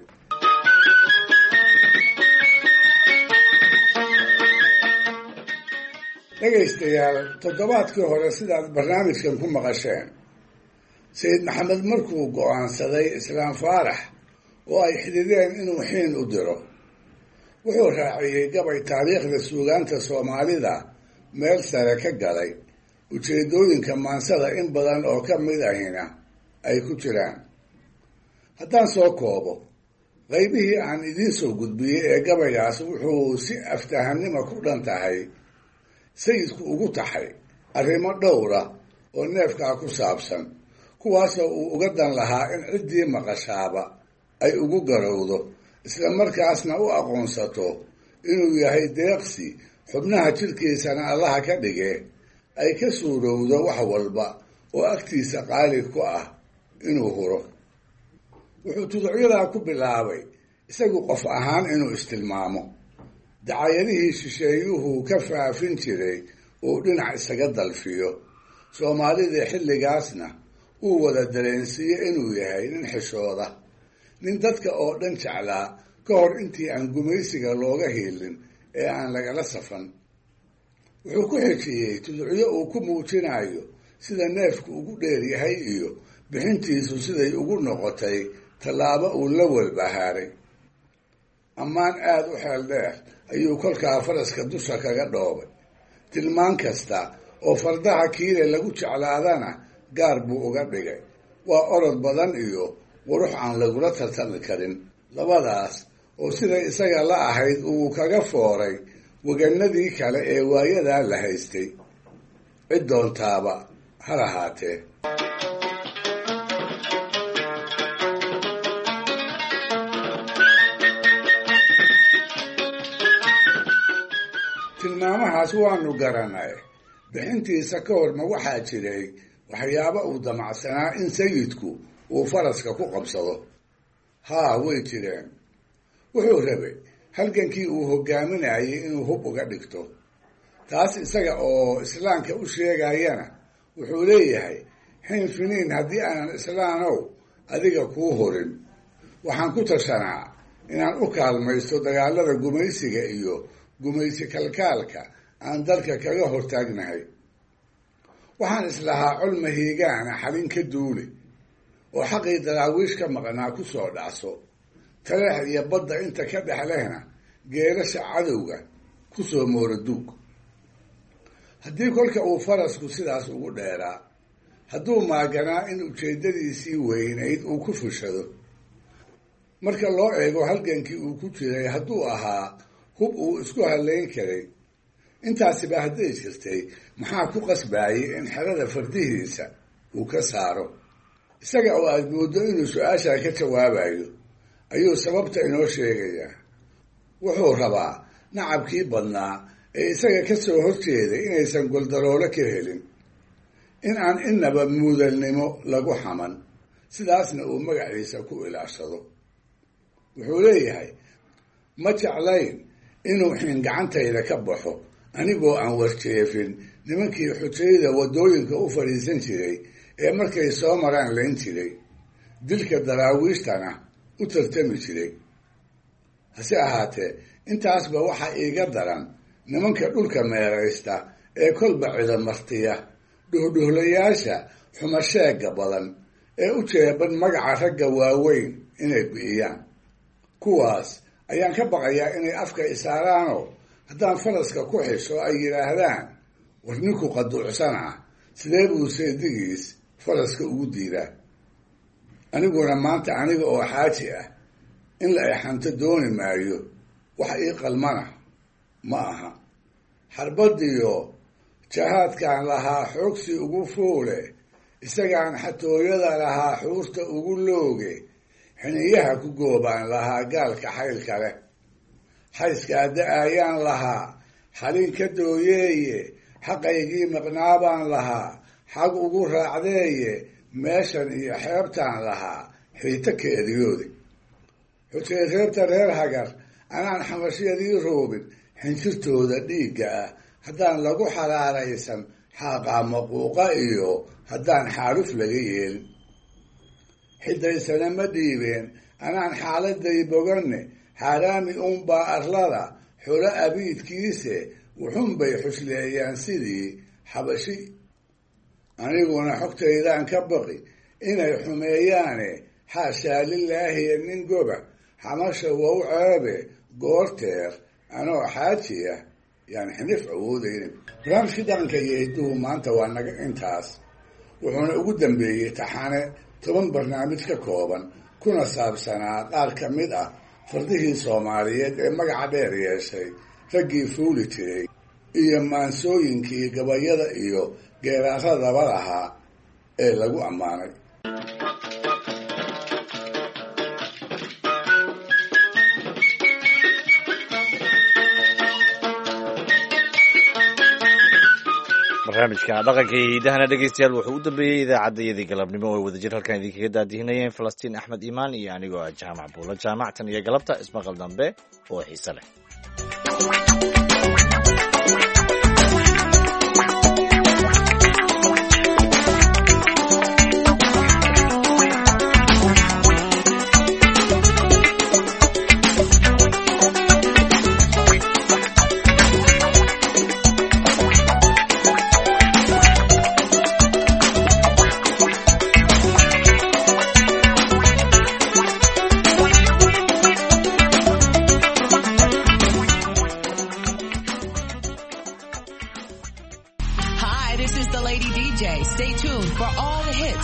dhegaystayaal, toddobaadkii hore sidaad barnaamijkan ku maqasheen, sayid maxamed markuu go-aansaday islaam faarax oo ay xidideen inuu xiin u diro, wuxuu raaciyey gabay taariikhda suugaanta soomaalida meel sare ka galay, ujeedooyinka maansada in badan oo ka mid ahina ay ku jiraan. haddaan soo koobo qaybihii aan idiin soo gudbiyey ee gabaygaas, wuxuu si aftahanima ku dhan tahay sayidku ugu taxay arrimo dhowra oo neefkaa ku saabsan, kuwaasoo uu uga dan lahaa in ciddii maqashaaba ay ugu garowdo, isla markaasna u aqoonsato inuu yahay deeqsi xubnaha jidhkiisana allaha ka dhige ay ka suurowdo wax walba oo agtiisa qaali ku ah inuu huro. wuxuu tuducyadaa ku bilaabay isagu qof ahaan inuu istilmaamo, dacayadihii shisheeyuhu ka faafin jiray uu dhinac isaga dalfiyo soomaalidii xilligaasna uu wada dareensiiyo inuu yahay nin xishooda nin dadka oo dhan jeclaa ka hor intii aan gumaysiga looga hiilin ee aan lagala safan wuxuu ku xejiyey tuducyo uu ku muujinayo sida neefku ugu dheer yahay iyo bixintiisu siday ugu noqotay tallaabo uu la walbahaaray ammaan aada u xeel dheer ayuu kolkaa faraska dusha kaga dhoobay tilmaan kasta oo fardaha kiile lagu jeclaadana gaar buu uga dhigay waa orod badan iyo qurux aan lagula tartami karin labadaas oo siday isaga la ahayd uu kaga fooray waganadii kale ee waayadaa la haystay cid doontaaba ha lahaatee tilmaamahaas waanu garanay bixintiisa ka hor ma waxaa jiray waxyaabo uu damacsanaa in sayidku uu faraska ku qabsado haa way jireen wuxuu rabay halgankii uu hogaaminayay inuu hub uga dhigto taas isaga oo islaamka u sheegayana wuxuu leeyahay xin finiin haddii aanan islaanow adiga kuu horin waxaan ku tashanaa inaan u kaalmaysto dagaalada gumaysiga iyo gumaysi kalkaalka aan dalka kaga hortaagnahay waxaan islahaa col mahiigaana xalin ka duuli oo xaqii daraawiish ka maqnaa ku soo dhacso taleex iyo badda inta ka dhex lehna geelasha cadowga ku soo mooraduug haddii kolka uu farasku sidaas ugu dheeraa hadduu maaganaa in ujeeddadiisii weynayd uu ku fushado marka loo eego halgankii uu ku jiray hadduu ahaa hub uu isku halayn karay intaasiba hadday jirtay maxaa ku qasbayay in xerada fardihiisa uu ka saaro isaga oo aada mooddo inuu su-aashaa ka jawaabayo ayuu sababta inoo sheegayaa wuxuu rabaa nacabkii badnaa ee isaga ka soo horjeeday inaysan goldaroolo ka helin in aan innaba muudalnimo lagu xaman sidaasna uu magaciisa ku ilaashado wuxuu leeyahay ma jeclayn inuu xin gacantayda ka baxo anigoo aan warjeefin nimankii xujayda waddooyinka u fadhiisan jiray ee markay soo maraan layn jiray dilka daraawiishtana u tartami jiray hase ahaatee intaasba waxaa iiga daran nimanka dhulka meeraysta ee kolba cidamartiya dhuhdhuhlayaasha xumasheega badan ee u jeeban magaca ragga waaweyn inay bi'iyaan kuwaas ayaan ka baqayaa inay afka isaaraanoo haddaan faraska ku xisho ay yidhaahdaan war ninku qaduucsan ah sidee buu seedigiis faraska ugu diidaa aniguna maanta aniga oo xaaji ah in la exanto dooni maayo wax ii qalmana ma aha xarbadiyo jahaadkaan lahaa xoogsi ugu foole isagaan xatooyada lahaa xuurta ugu looge xiniyaha ku goobaan lahaa gaalka xaylka leh xayskaa da-ayaan lahaa xalin ka dooyeeye xaqaygii maqnaabaan lahaa xag ugu raacdeeye meeshan iyo xeebtaan lahaa xiito ka eryoodi xujay reebta reer hagar anaan xamashyadii roobin xinjirtooda dhiigga ah haddaan lagu xalaaraysan xaaqaa maquuqa iyo haddaan xaaluf laga yeelin xidaysana ma dhiibeen anaan xaaladay boganne xaaraami uunbaa arlada xulo abiidkiise wuxunbay xusleeyaan sidii xabashi aniguna xogtaydaan ka baqi inay xumeeyaane xaashaa lilaahiya nin goba xamasha wow ceebe goorteer anoo xaaji ah yaan xinif awoodaynin barnaamijkii dhaqanka iyo hidduhu maanta waa naga intaas wuxuuna ugu dambeeyey taxane toban barnaamij ka kooban kuna saabsanaa qaar ka mid ah fardihii soomaaliyeed ee magaca dheer yeeshay raggii fuuli jiray iyo maansooyinkii gabayada iyo geeraaradaba lahaa ee lagu ammaanay barnaamijka dhaqanka iyo hiidahana dhegeystayaal wuxuu u dambeeyey idaacaddayadii galabnimo oo wadajir halkan idinkaga daadihinayeen falastiin axmed iimaan iyo anigoo ah jaamac buulo jaamactan iyo galabta ismaqal dambe oo xiise leh.